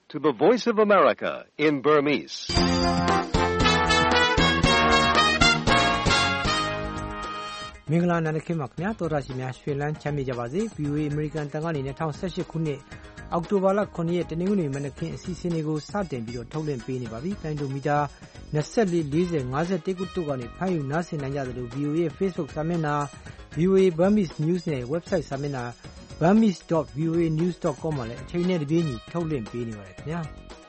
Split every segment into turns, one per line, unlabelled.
to the Voice of America in Burmese.
။မင်္ဂလာနံနက်ခင်းပါခင်ဗျာတော်ရရှိများရွှေလန်းချမ်းမြေကြပါစေ VOA American တန်ကနေ2018ခုနှစ်အောက်တိုဘာလ9ရက်တနင်္ဂနွေမနက်ခင်းအစီအစဉ်တွေကိုစတင်ပြီးတော့ထုတ်လွှင့်ပေးနေပါပြီ။တိုင်းဒိုမီတာ24 40 51ခုတို့ကနေဖမ်းယူနားဆင်နိုင်ကြသလို VOA Facebook စာမျက်နှာ VOA Burmese News နဲ့ website စာမျက်နှာ burmese.voanews.com မှာလည်းအချိန်နဲ့တပြေးညီထုတ်လွှင့်ပေးနေပါတယ်ခင်ဗျာ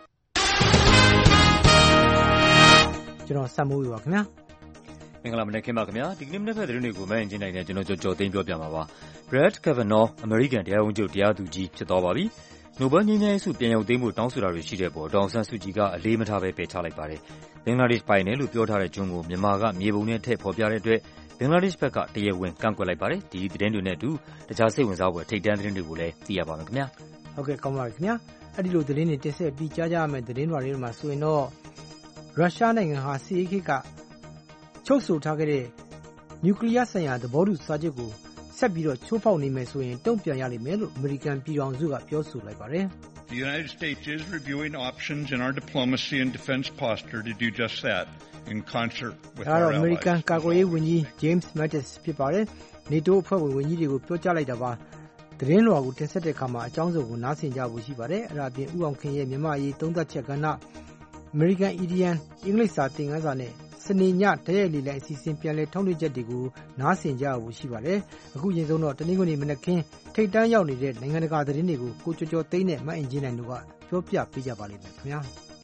။ကျွန်တော်စမိုးပါခင်ဗျာ။
မင်္ဂလာမနက်ခင်းပါခင်ဗျာဒီကနေ့မနက်ဖက်သတင်းတွေကိုမအင်ဂျင်နိုင်နဲ့ကျွန်တော်ကြော်သိမ်းပြောပြမှာပါ Brett Kavanaugh အမေရိကန်တရားရုံးချုပ်တရားသူကြီးဖြစ်သွားပါပြီနိုဘယ်ငြိမ်းချမ်းရေးဆုပြန်ရုပ်သိမ်းဖို့တောင်းဆိုတာတွေရှိတဲ့ပေါ်ဒေါအောင်ဆန်းစုကြည်ကအလေးမထားပဲပယ်ချလိုက်ပါတယ်ဘင်္ဂလားဒေ့ရှ်ပိုင်နယ်လို့ပြောထားတဲ့ကျွန်းကိုမြန်မာကမြေပုံနဲ့ထည့်ဖော်ပြတဲ့အတွက်ဘင်္ဂလားဒေ့ရှ်ဘက်ကတရားဝင်ကန့်ကွက်လိုက်ပါတယ်ဒီသတင်းတွေနဲ့အတူတခြားစိတ်ဝင်စားဖွယ်ထိပ်တန်းသတင်းတွေကိုလည်းသိရပါမယ်ခင်ဗျာ
ဟုတ်ကဲ့ကောင်းပါပြီခင်ဗျာအဲ့ဒီလိုသတင်းတွေတင်ဆက်ပြီးကြားကြရမယ့်သတင်းတွေမှာဆိုရင်တော့ရုရှားနိုင်ငံဟာစီးအေးခေတ်ကချုပ်ဆိုထားခဲ့တဲ့နျူကလ িয়ার ဆိုင်ရာသဘောတူစာချုပ်ကိုဆက်ပြီးတော့ချိုးဖောက်နေမယ်ဆိုရင်တုံ့ပြန်ရလိမ့်မယ်လို့အမေရိကန်ပြည်ထောင်စုကပြောဆိုလိုက်ပါတယ်
The United States is reviewing options in our diplomacy and defense posture to do just that in concert with our allies.
အမေရိကန်ကာကွယ်ရေးဝန်ကြီး James Mattis ဖြစ်ပါတယ်။ NATO အဖွဲ့ဝင်ဝန်ကြီးတွေကိုပြောကြားလိုက်တာပါ။သတင်းလွှာကိုတင်ဆက်တဲ့အခါမှာအကြောင်းစုံကိုနားဆင်ကြဖို့ရှိပါတယ်။အဲ့ဒါအပြင်ဦးအောင်ခင်ရဲ့မြန်မာရေးသုံးသပ်ချက်ကဏ္ဍ American Indian အင်္ဂလိပ်စာသင်ခန်းစာနဲ့စနေညတရက်လေးလိုက်အစီအစဉ်ပြန်လည်ထုတ်လွှင့်ချက်တွေကိုနားဆင်ကြရဖို့ရှိပါတယ်။အခုရင်ဆုံးတော့တနင်္ဂနွေမနက်ခင်းထိပ်တန်းရောက်နေတဲ့နိုင်ငံတကာသတင်းတွေကိုကိုကျော်သိန်းနဲ့မအင်ဂျင်နိုင်တို့ကပြောပြပေးကြပါလိမ့်မယ်ခင်ဗျာ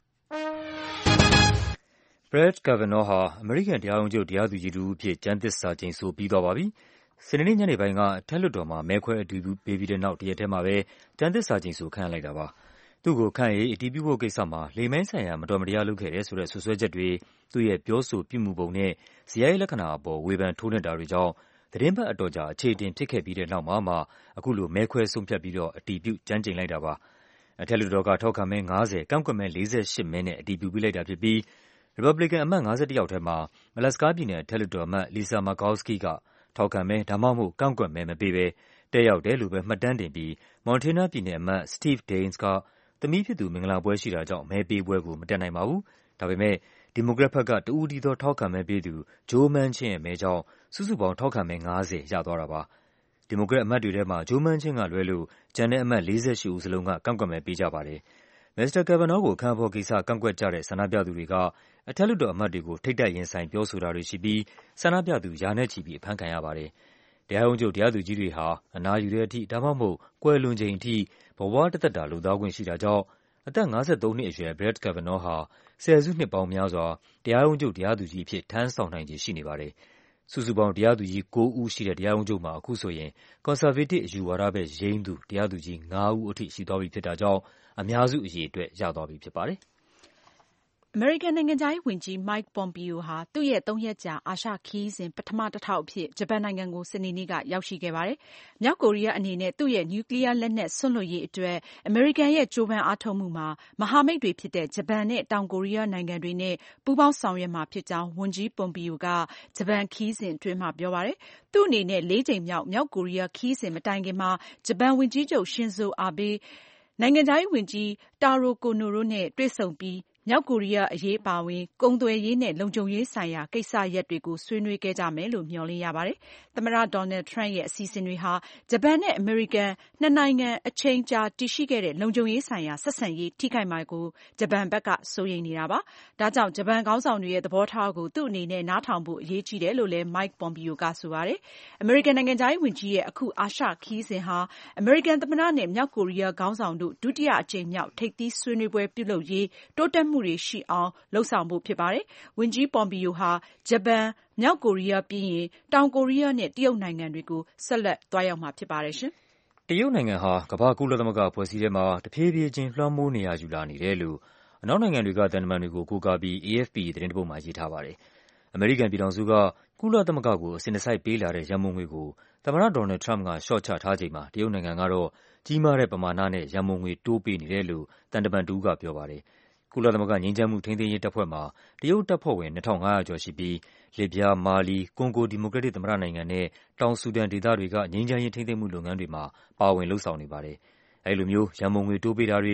။ Brett Kavanaugh ဟာအမေရိကန်တရားရုံးချုပ်တရားသူကြီးတူအဖြစ်ကျမ်းသစ္စာကျိန်ဆိုပြီးသွားပါပြီ။စနေနေ့ညနေပိုင်းကအထက်လွှတ်တော်မှာမဲခွဲအတည်ပြုပေးပြီးတဲ့နောက်တရက်တည်းမှာပဲကျမ်းသစ္စာကျိန်ဆိုခံရလိုက်တာပါ။သူ့ကိုခန့်ရေးအတည်ပြုဖို့ကိစ္စမှာလိင်ပိုင်းဆိုင်ရာမတော်မတရားလုပ်ခဲ့တယ်ဆိုတဲ့စွပ်စွဲချက်တွေသူ့ရဲ့ပြောဆိုပြုမူပုံနဲ့ဇယားရေးလက္ခဏာအပေါ်ဝေဖန်ထိုးနှက်တာတွေကြောင့်သတင်းပတ်အတော်ကြာအခြေအတင်ဖြစ်ခဲ့ပြီးတဲ့နောက်မှာအခုလိုမဲခွဲဆုံးဖြတ်ပြီးတော့အတည်ပြုကျမ်းကျိန်လိုက်တာပါ။အထက်လွှတ်တော်ကထောက်ခံမဲ90ကန့်ကွက်မဲ48မဲနဲ့အတည်ပြုပေးလိုက်တာဖြစ်ပြီး Republican အမတ်51ယောက်ထဲမှာAlaska ပြည်နယ်အထက်လွှတ်တော်အမတ် Lisa Murkowski ကထောက်ခံမဲဒါမှမဟုတ်ကန့်ကွက်မဲမပေးဘဲတက်ရောက်တယ်လို့ပဲမှတ်တမ်းတင်ပြီး Montana ပြည်နယ်အမတ် Steve Daines ကသမီးဖြစ်သူမင်္ဂလာပွဲရှိတာကြောင့်မဲပေးပွဲကိုမတက်နိုင်ပါဘူး။ဒါပေမဲ့ဒီမိုကရက်ဘက်ကတဦးတည်းသောထောက်ခံမဲပေးသူ Joe Manchin ရဲ့မဲကြောင့်စုစုပေါင်းထောက်ခံမဲ90ရသွားတာပါ။ဒီမိုကရက်အမတ်တွေထဲမှာ Joe Manchin ကလွဲလို့ကျန်တဲ့အမတ်48ဦးစလုံးကကန့်ကွက်မဲပေးကြပါတယ်။ Mr. Kavanaugh ကိုခန့်ဖို့ကိစ္စကန့်ကွက်ကြတဲ့ဆန္ဒပြသူတွေကအထက်လွှတ်တော်အမတ်တွေကိုထိပ်တိုက်ရင်ဆိုင်ပြောဆိုတာတွေရှိပြီးဆန္ဒပြသူရာနဲ့ချီပြီးအဖမ်းခံရပါတယ်။တရားရုံးချုပ်တရားသူကြီးတွေဟာအနားယူတဲ့အထိဒါမှမဟုတ်ကွယ်လွန်ချိန်အထိဘဝတသက်တာလုပ်သားခွင့်ရှိတာကြောင့်အသက်53နှစ်အရွယ် Brett Kavanaugh ဟာဆယ်စုနှစ်ပေါင်းများစွာတရားရုံးချုပ်တရားသူကြီးအဖြစ်ထမ်းဆောင်နိုင်ခြေရှိနေပါတယ်။စုစုပေါင်းတရားသူကြီး9ဦးရှိတဲ့တရားရုံးချုပ်မှာအခုဆိုရင်ကွန်ဆာဗေးတစ်အယူဝါဒဘက်ယိမ်းသူတရားသူကြီး9ဦးအထိရှိသွားပြီဖြစ်တာကြောင့်အများစုအရေအတွက်ရသွားပြီဖြစ်ပါတယ်။
အမေရိကန်နိုင်ငံခြားရေးဝန်ကြီး Mike Pompeo ဟာသူ့ရဲ့3ရက်ကြာအာရှခရီးစဉ်ပထမတစ်ထောက်အဖြစ်ဂျပန်နိုင်ငံကိုစနေနေ့ကရောက်ရှိခဲ့ပါတယ်။မြောက်ကိုရီးယားအနေနဲ့သူ့ရဲ့နျူကလ িয়ার လက်နက်စွန့်လွှတ်ရေးအတွက်အမေရိကန်ရဲ့ကြိုးပမ်းအားထုတ်မှုမှာမဟာမိတ်တွေဖြစ်တဲ့ဂျပန်နဲ့တောင်ကိုရီးယားနိုင်ငံတွေနဲ့ပူးပေါင်းဆောင်ရွက်မှာဖြစ်ကြောင်းဝန်ကြီး Pompeo ကဂျပန်ခရီးစဉ်အတွင်းမှာပြောပါတယ်။သူ့အနေနဲ့4ကြိမ်မြောက်မြောက်ကိုရီးယားခရီးစဉ်မတိုင်ခင်မှာဂျပန်ဝန်ကြီးချုပ် Shinzo Abe နိုင်ငံခြားရေးဝန်ကြီး Taro Kono တို့နဲ့တွေ့ဆုံပြီးမြောက်ကိုရီးယားအရေးအပါအဝင်ကုန်သွယ်ရေးနဲ့လုံခြုံရေးဆိုင်ရာကိစ္စရပ်တွေကိုဆွေးနွေးခဲ့ကြမယ်လို့မျှော်လင့်ရပါတယ်။သမ္မတ Donald Trump ရဲ့အစီအစဉ်တွေဟာဂျပန်နဲ့အမေရိကန်နှစ်နိုင်ငံအချိန်ကြာတည်ရှိခဲ့တဲ့လုံခြုံရေးဆိုင်ရာဆက်ဆံရေးထိခိုက်မှာကိုဂျပန်ဘက်ကစိုးရိမ်နေတာပါ။ဒါကြောင့်ဂျပန်ခေါင်းဆောင်တွေရဲ့သဘောထားကိုသူ့အနေနဲ့နားထောင်ဖို့အရေးကြီးတယ်လို့လည်း Mike Pompeo ကဆိုပါတယ်။အမေရိကန်နိုင်ငံခြားရေးဝန်ကြီးရဲ့အခုအာရှခရီးစဉ်ဟာအမေရိကန်သမ္မတနဲ့မြောက်ကိုရီးယားခေါင်းဆောင်တို့ဒုတိယအကြိမ်မြောက်ထိပ်သီးဆွေးနွေးပွဲပြုလုပ်ရေးတိုးတက်မှုတွေရှိအောင်လုပ်ဆောင်ဖို့ဖြစ်ပါတယ်။ဝန်ကြီး Pompeo ဟာဂျပန်၊မြောက်ကိုရီးယားပြီးရင်တောင်ကိုရီးယားနဲ့တရုတ်နိုင်ငံတွေကိုဆက်လက်သွားရောက်မှာဖြစ်ပါတယ်
။တရုတ်နိုင်ငံဟာကမ္ဘာ့ကုလသမဂ္ဂအဖွဲ့အစည်းထဲမှာတဖြည်းဖြည်းချင်းလွှမ်းမိုးနေရာယူလာနေတယ်လို့အနောက်နိုင်ငံတွေကသံတမန်တွေကိုကိုးကားပြီး AFP သတင်းတပုဒ်မှာရေးထားပါတယ်။အမေရိကန်ပြည်ထောင်စုကကုလသမဂ္ဂကိုအစဉ်တစိုက်ပေးလာတဲ့ရန်ပုံငွေကိုသမ္မတ Donald Trump ကလျှော့ချထားချိန်မှာတရုတ်နိုင်ငံကတော့ကြီးမားတဲ့ပမာဏနဲ့ရန်ပုံငွေတိုးပေးနေတယ်လို့သံတမန်တဦးကပြောပါတယ်။ကုလသမဂ္ဂငြိမ်းချမ်းမှုထိန်းသိမ်းရေးတပ်ဖွဲ့မှာတရုတ်တပ်ဖွဲ့ဝင်2500ကျော်ရှိပြီးလစ်ဗျား၊မာလီ၊ကွန်ဂိုဒီမိုကရက်တစ်သမ္မတနိုင်ငံနဲ့တောင်ဆူဒန်ဒေသတွေကငြိမ်းချမ်းရေးထိန်းသိမ်းမှုလုပ်ငန်းတွေမှာပါဝင်လုပ်ဆောင်နေပါတယ်။အဲဒီလိုမျိုးရန်ပုံငွေတိုးပေးတာတွေ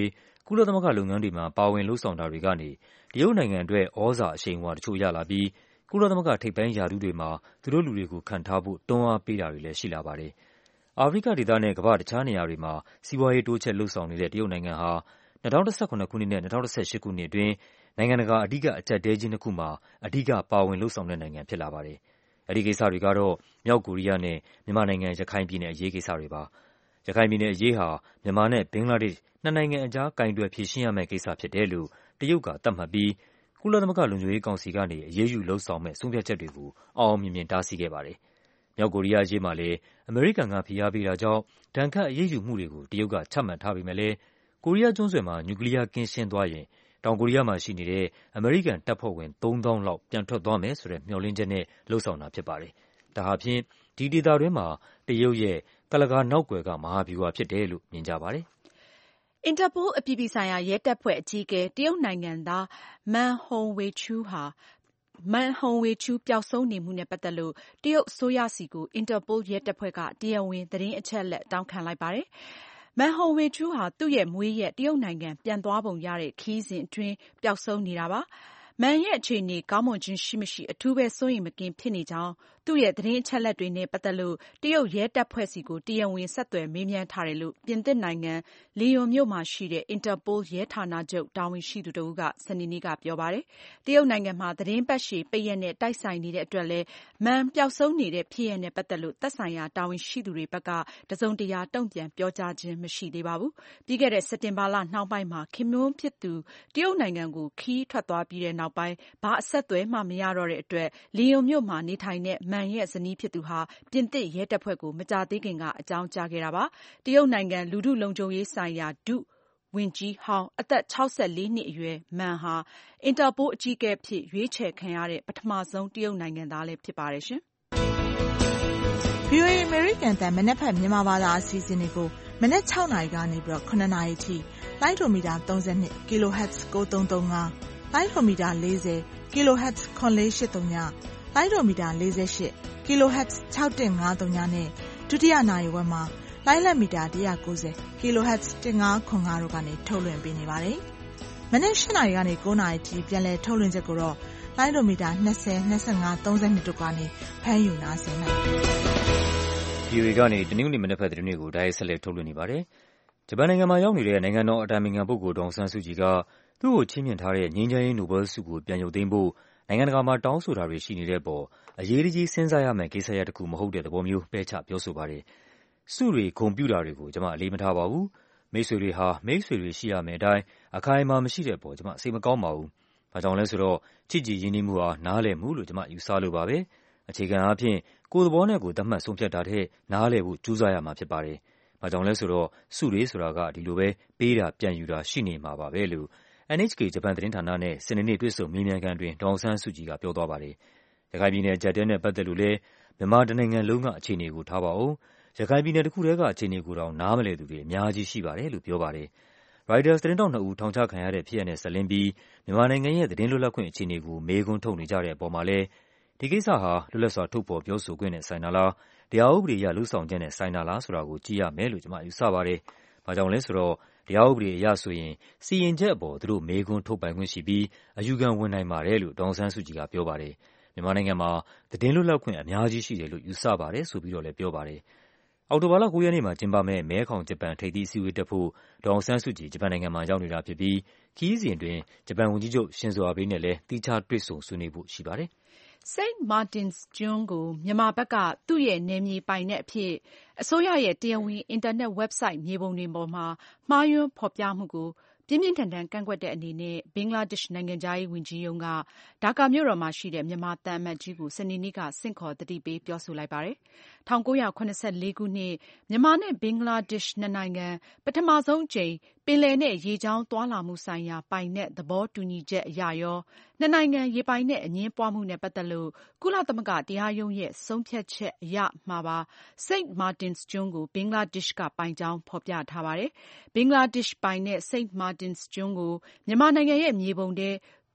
ကုလသမဂ္ဂလုပ်ငန်းတွေမှာပါဝင်လုပ်ဆောင်တာတွေကနေတရုတ်နိုင်ငံအတွက်ဩဇာအရှိန်အဝါတချို့ရလာပြီးကုလသမဂ္ဂထိပ်ပိုင်းရာထူးတွေမှာသူတို့လူတွေကိုခန့်ထားဖို့တွန်းအားပေးတာတွေလည်းရှိလာပါတယ်။အာဖရိကဒေသနဲ့ကမ္ဘာ့တခြားနေရာတွေမှာစီးပွားရေးတိုးချဲ့လုပ်ဆောင်နေတဲ့တရုတ်နိုင်ငံဟာ2017ခုနှစ်နဲ့2018ခုနှစ်အတွင်းနိုင်ငံတကာအဓိကအကျပ်တဲကြီးနှစ်ခုမှာအဓိကပါဝင်လုပ်ဆောင်တဲ့နိုင်ငံဖြစ်လာပါတယ်။အဲဒီကိစ္စတွေကတော့မြောက်ကိုရီးယားနဲ့မြန်မာနိုင်ငံရခိုင်ပြည်နယ်အရေးကိစ္စတွေပါ။ရခိုင်ပြည်နယ်အရေးဟာမြန်မာနဲ့ဘင်္ဂလားဒေ့ရှ်နှစ်နိုင်ငံအကြားကိုင်တွယ်ဖြေရှင်းရမယ့်ကိစ္စဖြစ်တယ်လို့တရုတ်ကသတ်မှတ်ပြီးကုလသမဂ္ဂလုံခြုံရေးကောင်စီကနေအရေးယူလုပ်ဆောင်မဲ့ဆုံးဖြတ်ချက်တွေကိုအောင်အောင်မြင်မြင်တားဆီးခဲ့ပါတယ်။မြောက်ကိုရီးယားအရေးမှာလည်းအမေရိကန်ကဖိအားပေးတာကြောင့်ဒဏ်ခတ်အရေးယူမှုတွေကိုတရုတ်ကချမှတ်ထားပေမဲ့လည်းကိုရီးယားကျွန်းဆွယ်မှာနျူကလီးယားကင်းရှင်းသွားရင်တောင်ကိုရီးယားမှာရှိနေတဲ့အမေရိကန်တပ်ဖွဲ့ဝင်3000လောက်ပြန်ထွက်သွားမယ်ဆိုတဲ့မျှော်လင့်ချက်နဲ့လှုံ့ဆော်တာဖြစ်ပါတယ်။ဒါဟာဖြင့်ဒီဒေသတွင်းမှာတရုတ်ရဲ့တလကာနောက်ကွယ်ကမဟာဗျူဟာဖြစ်တယ်လို့မြင်ကြပါတယ်
။ Interpol အပြည်ပြည်ဆိုင်ရာရဲတပ်ဖွဲ့အကြီးအကဲတရုတ်နိုင်ငံသားမန်ဟုံဝေချူးပျောက်ဆုံးနေမှုနဲ့ပတ်သက်လို့တရုတ်အစိုးရဆီကို Interpol ရဲတပ်ဖွဲ့ကတရားဝင်သတင်းအချက်အလက်တောင်းခံလိုက်ပါတယ်။မန်ဟုံဝေချူးဟာသူ့ရဲ့မွေးရပ်တရုတ်နိုင်ငံပြန်သွားပုံရတဲ့ခရီးစဉ်အတွင်းပျောက်ဆုံးနေတာပါ။မန်ရဲ့အခြေအနေကောင်းမွန်ခြင်းရှိမရှိအထူးပဲစိုးရိမ်မကင်းဖြစ်နေကြောင်းသူ့ရဲ့သတင်းအချက်အလက်တွေနဲ့ပတ်သက်လို့တရုတ်ရဲတပ်ဖွဲ့ဆီကိုတရားဝင်ဆက်သွယ်မေးမြန်းထားတယ်လို့ပြင်သစ်နိုင်ငံလီယွန်မြို့မှာရှိတဲ့ Interpol ရဲဌာနချုပ်တာဝန်ရှိသူတဦးကစနေနေ့ကပြောပါတယ်။တရုတ်နိုင်ငံမှာသတင်းပတ်ရှည်ပိတ်ရက်နဲ့တိုက်ဆိုင်နေတဲ့အတွက်လည်းမန်ပျောက်ဆုံးနေတဲ့ဖြစ်ရပ်နဲ့ပတ်သက်လို့သက်ဆိုင်ရာတာဝန်ရှိသူတွေဘက်ကတစုံတရာတုံ့ပြန်ပြောကြားခြင်းမရှိသေးပါဘူး။ပြီးခဲ့တဲ့စက်တင်ဘာလနှောင်းပိုင်းမှာခင်ပွန်းဖြစ်သူတရုတ်နိုင်ငံကိုခရီးထွက်သွားပြီးတဲ့နောက်ပိုင်းဘာအဆက်အသွယ်မှမရတော့တဲ့အတွက်လီယွန်မြို့မှာနေထိုင်တဲ့မန်ရဲ့ဇနီးဖြစ်သူဟာပြင်သစ်ရဲတပ်ဖွဲ့ကိုမကြာသေးခင်ကအကြောင်းကြားခဲ့တာပါ။တရုတ်နိုင်ငံလူထုလုံခြုံရေးဆိုင်ရာဒုဝန်ကြီးဟောင်းအသက်64နှစ်အရွယ်မန်ဟာInterpolအကြီးအကဲအဖြစ်ရွေးချယ်ခံရတဲ့ပထမဆုံးတရုတ်နိုင်ငံသားလည်းဖြစ်ပါတယ်ရှင်
။ VOA အမေရိကန်တန်မနက်ဖြန်မြန်မာဘာသာအစီအစဉ်တွေကိုမနက်6နာရီကနေပြီးတော့9နာရီထိလိုင်းဒိုမီတာ32 kHz 9335လိုင်းဒိုမီတာ40 kHz 9483လိုင်းဒိုမီတာ48 kHz 6153နဲ့ဒုတိယနာရီဝက်မှာလိုင်းလက်မီတာ190 kHz 1505တို့ကနေထုတ်လွှင့်ပေးနေပါတယ်။မနက်8နာရီကနေ9နာရီထိပြန်လည်ထုတ်လွှင့်ချက်ကိုတော့လိုင်းဒိုမီတာ20 25 32တို့ကနေဖမ်းယူနားဆင်နိုင်ပါတယ်။
VOA ကနေတနင်္ဂနွေမနက်ဖြန်သတင်းတွေကိုတိုက်ရိုက်ဆက်လက်ထုတ်လွှင့်နေပါတယ်။ဂျပန်နိုင်ငံမှာရောက်နေတဲ့နိုင်ငံတော်အတိုင်ပင်ခံပုဂ္ဂိုလ်ဒေါ်အောင်ဆန်းစုကြည်ကသူ့ကိုချီးမြှင့်ထားတဲ့ငြိမ်းချမ်းရေးနိုဘယ်လ်ဆုကိုပြန်ရုပ်သိမ်းဖို့နိုင်ငံတကာမှာတောင်းဆိုတာတွေရှိနေတဲ့အပေါ်အရေးတကြီးစဉ်းစားရမယ့်ကိစ္စရပ်တစ်ခုမဟုတ်တဲ့သဘောမျိုးပယ်ချပြောဆိုပါတယ်။ဆုတွေဂုဏ်ပြုတာတွေကိုကျမအလေးမထားပါဘူး။မိတ်ဆွေတွေဟာမိတ်ဆွေတွေရှိရမယ့်အတိုင်းအခိုင်အမာမရှိတဲ့အပေါ်ကျမစိတ်မကောင်းပါဘူး။ဘာကြောင့်လဲဆိုတော့ချစ်ကြည်ရင်းနှီးမှုဟာနားလည်မှုလို့ကျမယူဆလို့ပါပဲ။အခြေခံအားဖြင့်ကိုယ်သဘောနဲ့ကိုယ်သတ်မှတ်ဆုံးဖြတ်တာထက်နားလည်ဖို့ကြိုးစားရမှာဖြစ်ပါတယ်။ဘာကြောင့်လဲဆိုတော့ဆုတွေဆိုတာကဒီလိုပဲပေးတာပြန်ယူတာရှိနေမှာပါပဲလို့NHK ဂျပန်သတင်းဌာနနဲ့စနေနေ့တွေ့ဆုံမေးမြန်းခန်းတွင်ဒေါ်အောင်ဆန်းစုကြည်ကပြောသွားပါတယ်။ရခိုင်ပြည်နယ်အကျပ်အတည်းနဲ့ပတ်သက်လို့လည်းမြန်မာတနိုင်ငံလုံးကအခြေအနေကိုထားပါဦး။ရခိုင်ပြည်နယ်တစ်ခုတည်းကအခြေအနေကိုတောင်နားမလည်သူတွေအများကြီးရှိပါတယ်လို့ပြောပါတယ်။ Reuters သတင်းထောက်2ဦးထောင်ချခံရတဲ့ဖြစ်ရပ်နဲ့ဆက်လင်းပြီးမြန်မာနိုင်ငံရဲ့သတင်းလွတ်လပ်ခွင့်အခြေအနေကိုမေးခွန်းထုတ်နေကြတဲ့အပေါ်မှာလည်းဒီကိစ္စဟာလွတ်လပ်စွာထုတ်ဖော်ပြောဆိုခွင့်နဲ့ဆိုင်တာလားတရားဥပဒေအရလုပ်ဆောင်ချက်နဲ့ဆိုင်တာလားဆိုတာကိုကြည့်ရမယ်လို့ကျမယူဆပါတယ်။ဘာကြောင့်လဲဆိုတော့တရားဥပဒေအရဆိုရင်စီရင်ချက်အပေါ်သူတို့မေးခွန်းထုတ်ပိုင်ခွင့်ရှိပြီးအယူခံဝင်နိုင်ပါတယ်လို့ဒေါ်အောင်ဆန်းစုကြည်ကပြောပါတယ်။မြန်မာနိုင်ငံမှာသတင်းလွတ်လပ်ခွင့်အများကြီးရှိတယ်လို့ယူဆပါတယ်ဆိုပြီးတော့လည်းပြောပါတယ်။အောက်တိုဘာလ9 ရက်နေ့မှာကျင်းပမယ့်မဲခေါင်ဂျပန်ထိပ်သီးအစည်းအဝေးတက်ဖို့ဒေါ်အောင်ဆန်းစုကြည်ဂျပန်နိုင်ငံမှာရောက်နေတာဖြစ်ပြီးခရီးစဉ်အတွင်းဂျပန်ဝန်ကြီးချုပ်ရှင်ဇိုအာဘေးနဲ့လည်းသီးခြားတွေ့ဆုံဆွေးနွေးဖို့ရှိပါတယ်
။ Saint Martin's ကျွန်းကိုမြန်မာဘက်ကသူ့ရဲ့နယ်မြေပိုင်နက်အဖြစ်အစိုးရရဲ့တရားဝင်အင်တာနက်ဝက်ဘ်ဆိုက်မြေပုံတွေပေါ်မှာမှားယွင်းဖော်ပြမှုကိုပြင်းပြင်းထန်ထန်ကန့်ကွက်တဲ့အနေနဲ့ဘင်္ဂလားဒေ့ရှ်နိုင်ငံခြားရေးဝန်ကြီးရုံးကဒါကာမြို့တော်မှာရှိတဲ့မြန်မာသံအမတ်ကြီးကိုစနေနေ့ကဆင့်ခေါ်သတိပေးပြောဆိုလိုက်ပါတယ်။ 1974 ခုနှစ်မြန်မာနဲ့ဘင်္ဂလားဒေ့ရှ်နှစ်နိုင်ငံပထမဆုံးအကြိမ်ပင်လယ်နဲ့ရေကြောင်းသွားလာမှုဆိုင်ရာပိုင်နက်သဘောတူညီချက်အရရောနှစ်နိုင်ငံရေပိုင်နက်အငြင်းပွားမှုနဲ့ပတ်သက်လို့ကုလသမဂ္ဂတရားရုံးရဲ့ဆုံးဖြတ်ချက်အရမှာပါ Saint Martin's ကျွန်းကိုဘင်္ဂလားဒေ့ရှ်ကပိုင်ကြောင်းဖော်ပြထားပါတယ်။ ဘင်္ဂလားဒေ့ရှ်ပိုင်နက် Saint Martin's ကျွန်းကိုမြန်မာနိုင်ငံရဲ့မြေပုံထဲ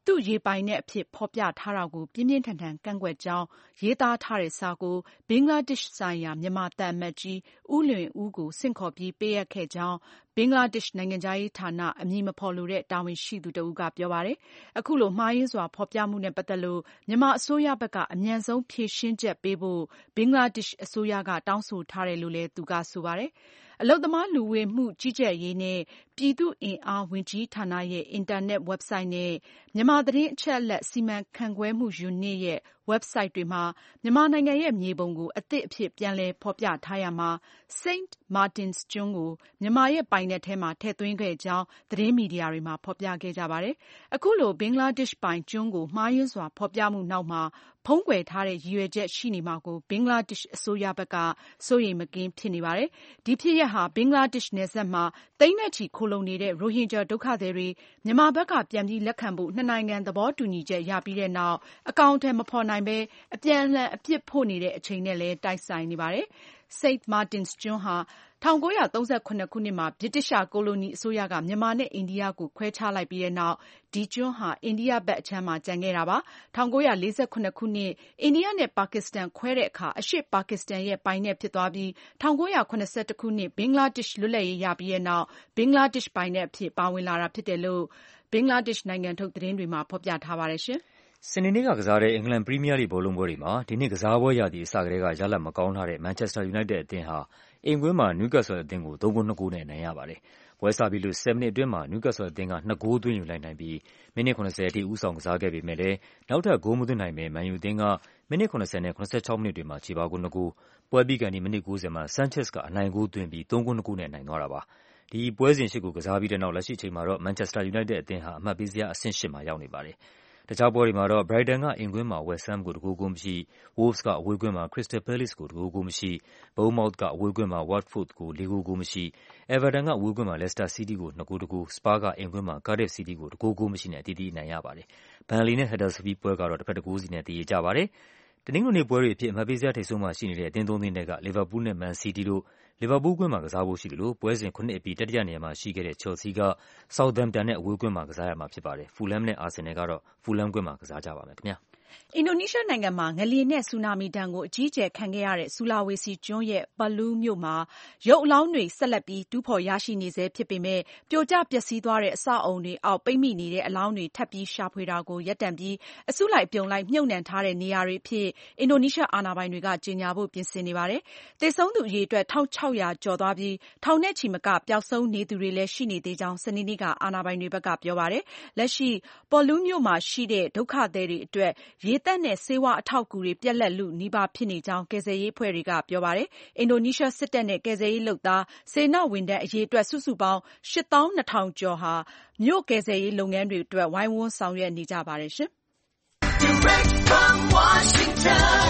သူ့ရေပိုင်တဲ့အဖြစ်ဖော်ပြထားတာကိုပြင်းပြင်းထန်ထန်ကန့်ကွက်ကြောင်းရေးသားထားတဲ့စာကိုဘင်္ဂလားဒေ့ရှ်ဆိုင်ရာမြန်မာသံအမတ်ကြီးဦးလွင်ဦးကိုဆင့်ခေါ်ပြီးပေးအပ်ခဲ့ကြောင်းဘင်္ဂလားဒေ့ရှ်နိုင်ငံခြားရေးဌာနအမည်မဖော်လိုတဲ့တာဝန်ရှိသူတဦးကပြောပါတယ်။အခုလိုမှားယွင်းစွာဖော်ပြမှုနဲ့ပတ်သက်လို့မြန်မာအစိုးရဘက်ကအမြန်ဆုံးဖြေရှင်းချက်ပေးဖို့ဘင်္ဂလားဒေ့ရှ်အစိုးရကတောင်းဆိုထားတယ်လို့လည်းသူကဆိုပါတယ်။အလုပ်သမားလူဝင်မှုကြီးကြပ်ရေးနဲ့ပြည်သူ့အင်အားဝန်ကြီးဌာနရဲ့အင်တာနက်ဝက်ဘ်ဆိုက်နဲ့မြန်မာသတင်းအချက်အလက်စီမံခန့်ခွဲမှုယူနစ်ရဲ့ဝက်ဘ်ဆိုက်တွေမှာမြန်မာနိုင်ငံရဲ့မြေပုံကိုအသစ်အဖြစ်ပြန်လည်ဖော်ပြထားရမှာ Saint Martin's ကျွန်းကိုမြန်မာရဲ့ပိုင်နက်ထဲမှာထည့်သွင်းခဲ့ကြောင်းသတင်းမီဒီယာတွေမှာဖော်ပြခဲ့ကြပါတယ်။အခုလိုဘင်္ဂလားဒေ့ရှ်ပိုင်ကျွန်းကိုမှားယွင်းစွာဖော်ပြမှုနောက်မှာဖုံးကွယ်ထားတဲ့ရည်ရွယ်ချက်ရှိနေမှာကိုဘင်္ဂလားဒေ့ရှ်အစိုးရဘက်ကစိုးရိမ်မကင်းဖြစ်နေပါတယ်။ဒီဖြစ်ရပ်ဟာဘင်္ဂလားဒေ့ရှ်နယ်စပ်မှာသိန်းနဲ့ချီခိုလှုံနေတဲ့ရိုဟင်ဂျာဒုက္ခသည်တွေမြန်မာဘက်ကပြန်ပြီးလက်ခံဖို့နှစ်နိုင်ငံသဘောတူညီချက်ရပြီးတဲ့နောက်အကောင်အထည်မဖော်နိုင်ဘဲအပြန်အလှန်အပြစ်ဖို့နေတဲ့အချိန်နဲ့လည်းတိုက်ဆိုင်နေပါတယ်။ Saint Martin's ကျွန်းဟာ1938ခုနှစ်မှာဗြိတိသျှကိုလိုနီအစိုးရကမြန်မာနဲ့အိန္ဒိယကိုခွဲခြားလိုက်ပြီးတဲ့နောက်ဒီကျွန်းဟာအိန္ဒိယဘက်အခြမ်းမှာကျန်ခဲ့တာပါ။1948ခုနှစ်အိန္ဒိယနဲ့ပါကစ္စတန်ခွဲတဲ့အခါအရှေ့ပါကစ္စတန်ရဲ့ပိုင်နက်ဖြစ်သွားပြီး1981ခုနှစ်ဘင်္ဂလားဒေ့ရှ်လွတ်လပ်ရေးရပြီးတဲ့နောက်ဘင်္ဂလားဒေ့ရှ်ပိုင်နက်အဖြစ်ပါဝင်လာတာဖြစ်တယ်လို့ဘင်္ဂလားဒေ့ရှ်နိုင်ငံထုတ်သတင်းတွေမှာဖော်ပြထားပါတယ်ရှင်
။စနေနေ့ကကစားတဲ့အင်္ဂလန်ပရီးမီးယားလိဂ်ဘောလုံးပွဲတွေမှာဒီနှစ်ကစားပွဲရာသီအစကတည်းကရလဒ်မကောင်းထားတဲ့မန်ချက်စတာယူနိုက်တက်အသင်းဟာအိမ်ကွင်းမှာနယူးကက်ဆယ်အသင်းကို3-2 ဂိုးနဲ့အနိုင်ရပါတယ်။ပွဲစပြီးလို့10မိနစ်အတွင်းမှာနယူးကက်ဆယ်အသင်းက2 ဂိုးသွင်းယူလိုက်နိုင်ပြီးမိနစ်80အထိဦးဆောင်ကစားခဲ့ပေမဲ့လည်းနောက်ထပ်ဂိုးမသွင်းနိုင်ဘဲမန်ယူအသင်းကမိနစ်80နဲ့86မိနစ်တွေမှာခြေပါဂိုး2 ဂိုးပွဲပြီးကန်ဒီမိနစ်90မှာဆန်ချက်စ်ကအနိုင်ဂိုးသွင်းပြီး3-2 ဂိုးနဲ့နိုင်သွားတာပါ။ဒီပွဲစဉ်8ကိုကစားပြီးတဲ့နောက်လက်ရှိအချိန်မှာတော့မန်ချက်စတာယူနိုက်တက်အသင်းဟာအမှတ်ပေးဇယားအဆင့်8မှာရောက်နေပါတယ်။တခြားပွဲတွေမှာတော့ Brighton ကအိမ်ကွင်းမှာ West Ham ကို2 ဂိုးမရှိ၊ Wolves ကအဝေးကွင်းမှာ Crystal Palace ကို2 ဂိုးမရှိ၊ Bournemouth ကအဝေးကွင်းမှာ Watford ကို4 ဂိုးမရှိ၊ Everton ကအဝေးကွင်းမှာ Leicester City ကို2 ဂိုး1 ဂိုး၊ Spurs ကအိမ်ကွင်းမှာ Cardiff City ကို1 ဂိုးမရှိနဲ့အသီးသီးအနိုင်ရပါတယ်။ Burnley နဲ့ Huddersfield ပွဲကတော့တစ်ဖက်1 ဂိုးစီနဲ့သရေကျပါတယ်။တနင်္ဂနွေနေ့ပွဲတွေအဖြစ်အမှတ်ပေးဇယားထိပ်ဆုံးမှာရှိနေတဲ့အသင်း3 သင်းထဲက Liverpool နဲ့ Man City တို့လီဗာပူးလ်ကွင်းမှာကစားဖို့ရှိသလိုပွဲစဉ်7အပြီးတတိယနေရာမှာရှိခဲ့တဲ့ Chelsea က Southampton နဲ့အဝေးကွင်းမှာကစားရမှာဖြစ်ပါတယ်။ Fulham နဲ့ Arsenal ကတော့ Fulham ကွင်းမှာကစားကြပါမယ်ခင်ဗျာ။
အင်ဒိုနီးရှားနိုင်ငံမှာငလျင်နဲ့ဆူနာမီဒဏ်ကိုအကြီးအကျယ်ခံခဲ့ရတဲ့ဆူလာဝေစီကျွန်းရဲ့Paluမြို့မှာရုပ်အလောင်းတွေဆက်လက်ပြီးတူးဖော်ရရှိနေဆဲဖြစ်ပေမဲ့ပြိုကျပျက်စီးသွားတဲ့အဆောက်အအုံတွေအောက်ပိတ်မိနေတဲ့အလောင်းတွေထပ်ပြီးရှာဖွေတာကိုရပ်တန့်ပြီးအစုလိုက်အပြုံလိုက်မြှုပ်နှံထားတဲ့နေရာတွေအဖြစ်အင်ဒိုနီးရှားအာဏာပိုင်တွေကကြေညာဖို့ပြင်ဆင်နေပါတယ်။သေဆုံးသူအရေအတွက်1600ကျော်သွားပြီးထောင်နဲ့ချီမကပျောက်ဆုံးနေသူတွေလည်းရှိနေသေးကြောင်းစနေနေ့ကအာဏာပိုင်တွေဘက်ကပြောပါတယ်။လက်ရှိPaluမြို့မှာရှိတဲ့ဒုက္ခသည်တွေအတွက်ရေသန့်နဲ့ဆေးဝါးအထောက်အကူတွေပြတ်လတ်လုနီးပါးဖြစ်နေကြောင်းကယ်ဆယ်ရေးအဖွဲ့တွေကပြောပါတယ်။အင်ဒိုနီးရှားစစ်တပ်နဲ့ကယ်ဆယ်ရေးလုပ်သားစေတနာ့ဝန်ထမ်းအရေအတွက်စုစုပေါင်း82,000ကျော်ဟာမြို့ကယ်ဆယ်ရေးလုပ်ငန်းတွေအတွက်ဝိုင်းဝန်းဆောင်ရွက်နေကြပါတယ်ရှင်။ Direct from Washington,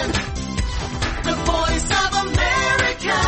the Voice of America,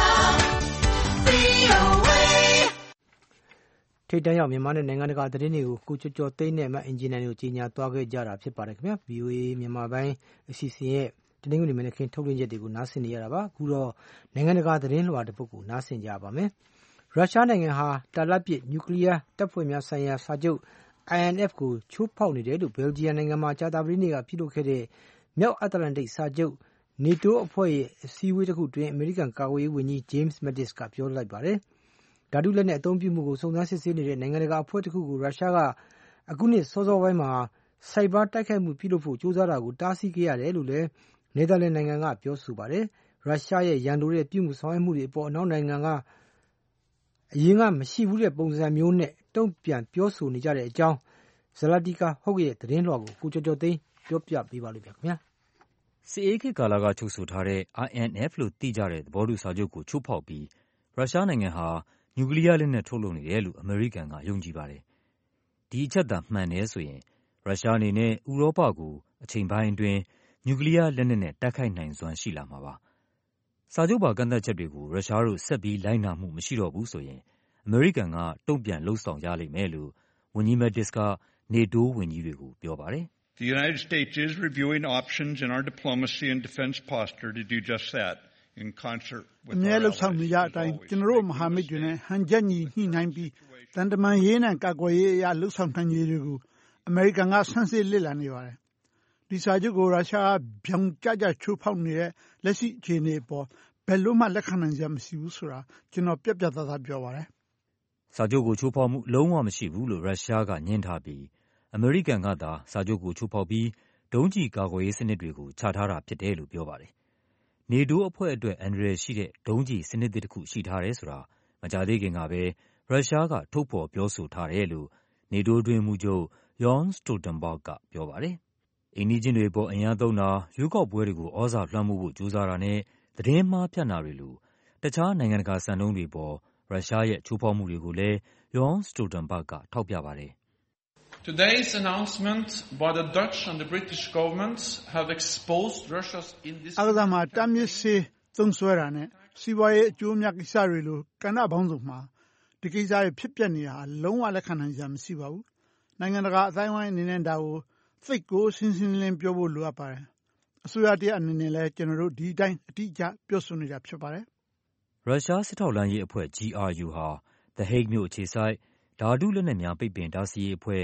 VOA
ထိပ်တန်းရောက်မြန်မာနဲ့နိုင်ငံတကာသတင်းတွေကိုကိုကျော်သိန်းနဲ့အင်ဂျင်နီယာတို့ကြီးညာသွားခဲ့ကြတာဖြစ်ပါတယ်ခင်ဗျာ VOA မြန်မာပိုင်းအစီအစဉ်ရဲ့တနင်္ဂနွေမနက်ခင်းထုတ်လွှင့်ချက်တွေကိုနားဆင်နေရတာပါအခုတော့နိုင်ငံတကာသတင်းလွှာတစ်ပုဒ်ကိုနားဆင်ကြပါမယ်ရုရှားနိုင်ငံဟာတာလတ်ပစ်နျူကလ িয়ার တပ်ဖွဲ့များဆိုင်ရာစာချုပ် INF ကိုချိုးဖောက်နေတယ်လို့ဘယ်လ်ဂျီယံနိုင်ငံမှာကြာသပတေးနေ့ကပြုလုပ်ခဲ့တဲ့မြောက်အတ္တလန္တိတ်စာချုပ် NATO အဖွဲ့ရဲ့အစည်းအဝေးတစ်ခုတွင်အမေရိကန်ကာကွယ်ရေးဝန်ကြီး James Mattis ကပြောလိုက်ပါတယ်ဓာတုလက်နက်အသုံးပြုမှုကိုစုံစမ်းစစ်ဆေးနေတဲ့နိုင်ငံတကာအဖွဲ့တစ်ခုကိုရုရှားကအခုနှစ်စောစောပိုင်းမှာစိုက်ဘာတိုက်ခိုက်မှုပြုလုပ်ဖို့ကြိုးစားတာကိုတားဆီးခဲ့ရတယ်လို့လည်းနယ်သာလန်နိုင်ငံကပြောဆိုပါတယ်ရုရှားရဲ့ရန်လိုတဲ့ပြုမှုဆောင်ရွက်မှုတွေအပေါ်အနောက်နိုင်ငံကအရင်ကမရှိဘူးတဲ့ပုံစံမျိုးနဲ့တုံ့ပြန်ပြောဆိုနေကြတဲ့အကြောင်းဇလတိကာဟုတ်ရဲ့သတင်းလွှာကိုကျော်သိန်းပြောပြပေးပါလိမ့်မယ်ခင်ဗျာ
စစ်အေးခေတ်ကာလကချုပ်ဆိုထားတဲ့ INF လို့သိကြတဲ့သဘောတူစာချုပ်ကိုချိုးဖောက်ပြီးရုရှားနိုင်ငံဟာနျူကလ িয়ার လက်နက်ထုတ်လုပ်နေတယ်လို့အမေရိကန်ကယုံကြည်ပါတယ်။ဒီအချက်သာမှန်တယ်ဆိုရင်ရုရှားအနေနဲ့ဥရောပကိုအချိန်ပိုင်းအတွင်းနျူကလ িয়ার လက်နက်နဲ့တိုက်ခိုက်နိုင်စွမ်းရှိလာမှာပါ။စာချုပ်ပါကန့်သတ်ချက်တွေကိုရုရှားတို့ဆက်ပြီးလိုက်နာမှုမရှိတော့ဘူးဆိုရင်အမေရိကန်ကတုံ့ပြန်လုပ်ဆောင်ရလိမ့်မယ်လို့ဝန်ကြီး Mattis က NATO ဝန်ကြီးတွေကိုပြောပါတယ်။
The United States is reviewing options in our diplomacy and defense posture to do just that in concert with
အမြဲလှုပ်ဆောင်နေကြအတိုင်းကျွန်တော်တို့မဟာမိတ်တွေနဲ့ဟန်ချက်ညီညှိနှိုင်းပြီးတန်တမာရေးနဲ့ကာကွယ်ရေးအရာလှုပ်ဆောင်နိုင်ရေးတွေကိုအအမေရိကန်ကဆန်းစစ်လေ့လာနေပါတယ်။ဒီစာချုပ်ကိုရုရှားကဗျောင်ကျကျချိုးဖောက်နေတဲ့လက်ရှိအခြေအနေပေါ်ဘယ်လို့မှလက်ခံနိုင်စရာမရှိဘူးဆိုတာကျွန်တော်ပြတ်ပြတ်သားသားပြောပါတယ်
။စာချုပ်ကိုချိုးဖောက်မှုလုံးဝမရှိဘူးလို့ရုရှားကညှင်းထားပြီးအမေရိကန်ကသာစာချုပ်ကိုချိုးဖောက်ပြီးဒုံးကျည်ကာကွယ်ရေးစနစ်တွေကိုချထားတာဖြစ်တယ်လို့ပြောပါတယ်။ NATO အဖွဲ့အတွက်အန္တရာယ်ရှိတဲ့ဒုံးကျည်စနစ်တစ်ခုရှိထားတယ်ဆိုတာမကြာသေးခင်ကပဲရုရှားကထုတ်ဖော်ပြောဆိုထားတယ်လို့ NATO အတွင်းရေးမှူးချုပ် Jens Stoltenberg ကပြောပါတယ်။အိမ်နီးချင်းတွေအပေါ်အင်အားသုံးတာ၊ရွေးကောက်ပွဲတွေကိုဩဇာလွှမ်းမိုးဖို့ကြိုးစားတာနဲ့သတင်းမှားဖြန့်တာတွေလိုတခြားနိုင်ငံတကာစံနှုန်းတွေအပေါ်ရုရှားရဲ့ချိုးဖောက်မှုတွေကိုလည်း Jens Stoltenberg ကထောက်ပြပါတယ်။
Today's announcement by the Dutch and the British governments have exposed Russia's indiscriminate
အကစားမှာတားမြစ်စေးသုံးစွဲတာနဲ့စီးပွားရေးအကျိုးအမြတ်ကိစ္စတွေလိုကဏ္ဍပေါင်းစုံမှာဒီကိစ္စတွေဖြစ်ပျက်နေတာလုံးဝလက်ခံနိုင်စရာမရှိပါဘူး။နိုင်ငံတကာအတိုင်းအဝိုင်းအနေနဲ့ဒါကိုသိပ်ကိုရှင်းရှင်းလင်းပြောဖို့လိုအပ်ပါတယ်။အစိုးရတရားအနေနဲ့လည်းကျွန်တော်တို့ဒီအတိုင်းအတိအကျပြောဆိုနေတာဖြစ်ပါတယ်
။ရုရှားစစ်ထောက်လှမ်းရေးအဖွဲ့ GRU ဟာ The Hague မြို့အခြေစိုက်ဓာတုလက်နက်များပိတ်ပင်တားဆီးရေးအဖွဲ့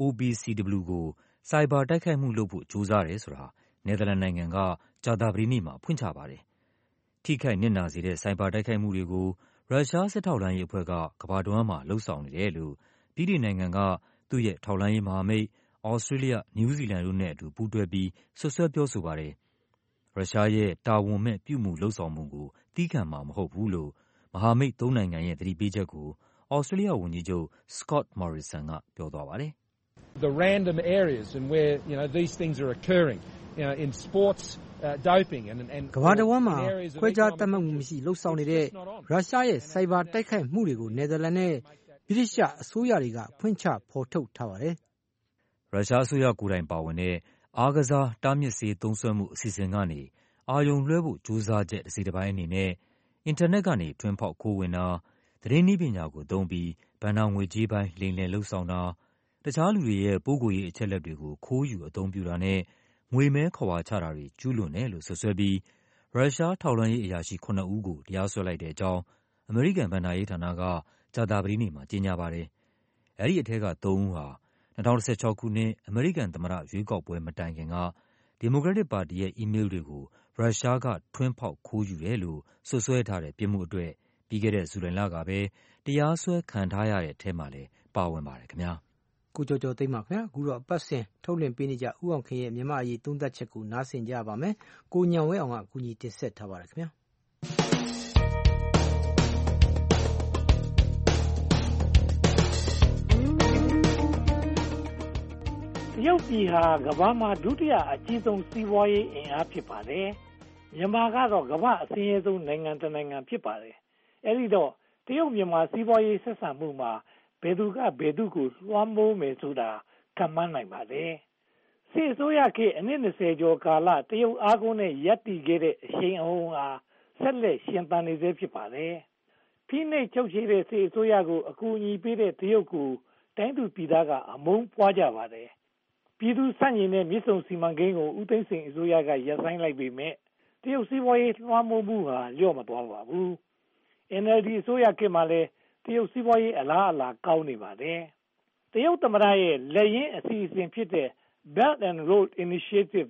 OPCW ကိုစိုက်ဘာတိုက်ခိုက်မှုလုပ်ဖို့ကြိုးစားတယ်ဆိုတာနယ်သာလန်နိုင်ငံကကြာသပတေးနေ့မှာဖွင့်ချပါတယ်။ထိခိုက်နစ်နာစေတဲ့စိုက်ဘာတိုက်ခိုက်မှုတွေကိုရုရှားစစ်ထောက်လှမ်းရေးအဖွဲ့ကကမ္ဘာတဝန်းမှာလှုံ့ဆော်နေတယ်လို့ဗြိတိန်နိုင်ငံကသူ့ရဲ့ထောက်လှမ်းရေးမဟာမိတ်ဩစတြေးလျ၊နယူးဇီလန်တို့နဲ့အတူပူးတွဲပြီးစွပ်စွဲပြောဆိုပါတယ်။ရုရှားရဲ့တာဝန်မဲ့ပြုမူလုပ်ဆောင်မှုကိုသည်းခံမှာမဟုတ်ဘူးလို့မဟာမိတ်သုံးနိုင်ငံရဲ့သတိပေးချက်ကိုဩစတြေးလျဝန်ကြီးချုပ် Scott Morrison ကပြောသွားပါတယ်
။ The random areas and where these things are occurring in sports doping and
ကမ္ဘာတဝန်းမှာခွဲခြားသတ်မှတ်မှုမရှိလှုပ်ဆောင်နေတဲ့ရုရှားရဲ့စိုက်ဘာတိုက်ခိုက်မှုတွေကိုနယ်သာလန်နဲ့ဗြိတိရှအစိုးရတွေကဖွင့်ချဖော်ထုတ်ထားပါတယ်
။ရုရှားအစိုးရကိုယ်တိုင်ပါဝင်တဲ့အားကစားတားမြစ်ဆေးသုံးစွဲမှုအစီအစဉ်ကနေအာရုံလွှဲဖို့ကြိုးစားချက်တစ်စိတ်တစ်ပိုင်းအနေနဲ့အင်တာနက်ကနေထွင်းဖောက်ခိုးဝင်တာ၊သတင်းနည်းပညာကိုသုံးပြီးဘဏ္ဍာငွေကြေးပိုင်းလိမ်လည်လုပ်ဆောင်တာ၊တခြားလူတွေရဲ့ပုဂ္ဂိုလ်ရေးအချက်အလက်တွေကိုခိုးယူအသုံးပြုတာနဲ့ငွေမဲခဝါချတာတွေကျူးလွန်တယ်လို့စွပ်စွဲပြီးရုရှားထောက်လှမ်းရေးအရာရှိ7ဦးကိုတရားစွဲလိုက်တဲ့အကြောင်းအမေရိကန်ဘဏ္ဍာရေးဌာနကကြာသပတေးနေ့မှာကြေညာပါတယ်။အဲဒီအထဲက3ဦးဟာ2016ခုနှစ်အမေရိကန်သမ္မတရွေးကောက်ပွဲမတိုင်ခင်ကဒီမိုကရက်တစ်ပါတီရဲ့အီးမေးလ်တွေကိုရုရှားကထွင်းဖောက်ခိုးယူတယ်လို့စွပ်စွဲထားတဲ့ပြစ်မှုအတွက်ပြီးခဲ့တဲ့ဇူလိုင်လကပဲတရားစွဲခံထားရတဲ့အထဲမှာလည်းပါဝင်ပါတယ်ခင်ဗျာ
။ကိုကျော်ကျော်သိမ်းပါခင်ဗျာ။အခုတော့အပတ်စဉ်ထုတ်လွှင့်ပေးနေကြဦးအောင်ခင်ရဲ့မြန်မာအရေးသုံးသပ်ချက်ကိုနားဆင်ကြပါမယ်။ကိုညံဝဲအောင်ကကူညီတင်ဆက်ထားပါတယ်ခင်ဗျာ။
တရုတ်ပြည်ဟာကမ္ဘာမှာဒုတိယအကြီးဆုံးစီးပွားရေးအင်အားဖြစ်ပါတယ်။မြန်မာကတော့ကမ္ဘာအဆင်းရဲဆုံးနိုင်ငံတစ်နိုင်ငံဖြစ်ပါတယ်။အဲဒီတော့တရုတ်မြန်မာစီးပွားရေးဆက်ဆံမှုမှာဘယ်သူကဘယ်သူကိုလွှမ်းမိုးမယ်ဆိုတာခန့်မှန်းနိုင်ပါတယ်။စစ်အစိုးရခေတ်အနှစ်20ကျော်ကာလတရုတ်အားကိုးနဲ့ရပ်တည်ခဲ့တဲ့အရှိန်အဟုန်ဟာဆက်လက်ရှင်သန်နေသေးဖြစ်ပါတယ်။ဖိနှိပ်ချုပ်ချယ်တဲ့စစ်အစိုးရကိုအကူအညီပေးတဲ့တရုတ်ကိုတိုင်းသူပြည်သားကအမုန်းပွားကြပါတယ်။ပြည်သူစန့်ကျင်တဲ့မြစ်ဆုံစီမံကိန်းကိုဦးသိန်းစိန်အစိုးရကရပ်ဆိုင်းလိုက်ပေမဲ့တရုတ်စီးပွားရေးလွှမ်းမိုးမှုဟာလျော့မသွားပါဘူး။ NLD အစိုးရခေတ်မှာလည်းတရုတ်စီးပွားရေးအလားအလာကောင်းနေပါတယ်။တရုတ်သမ္မတရဲ့လက်ရင်းအစီအစဉ်ဖြစ်တဲ့ Belt and Road Initiative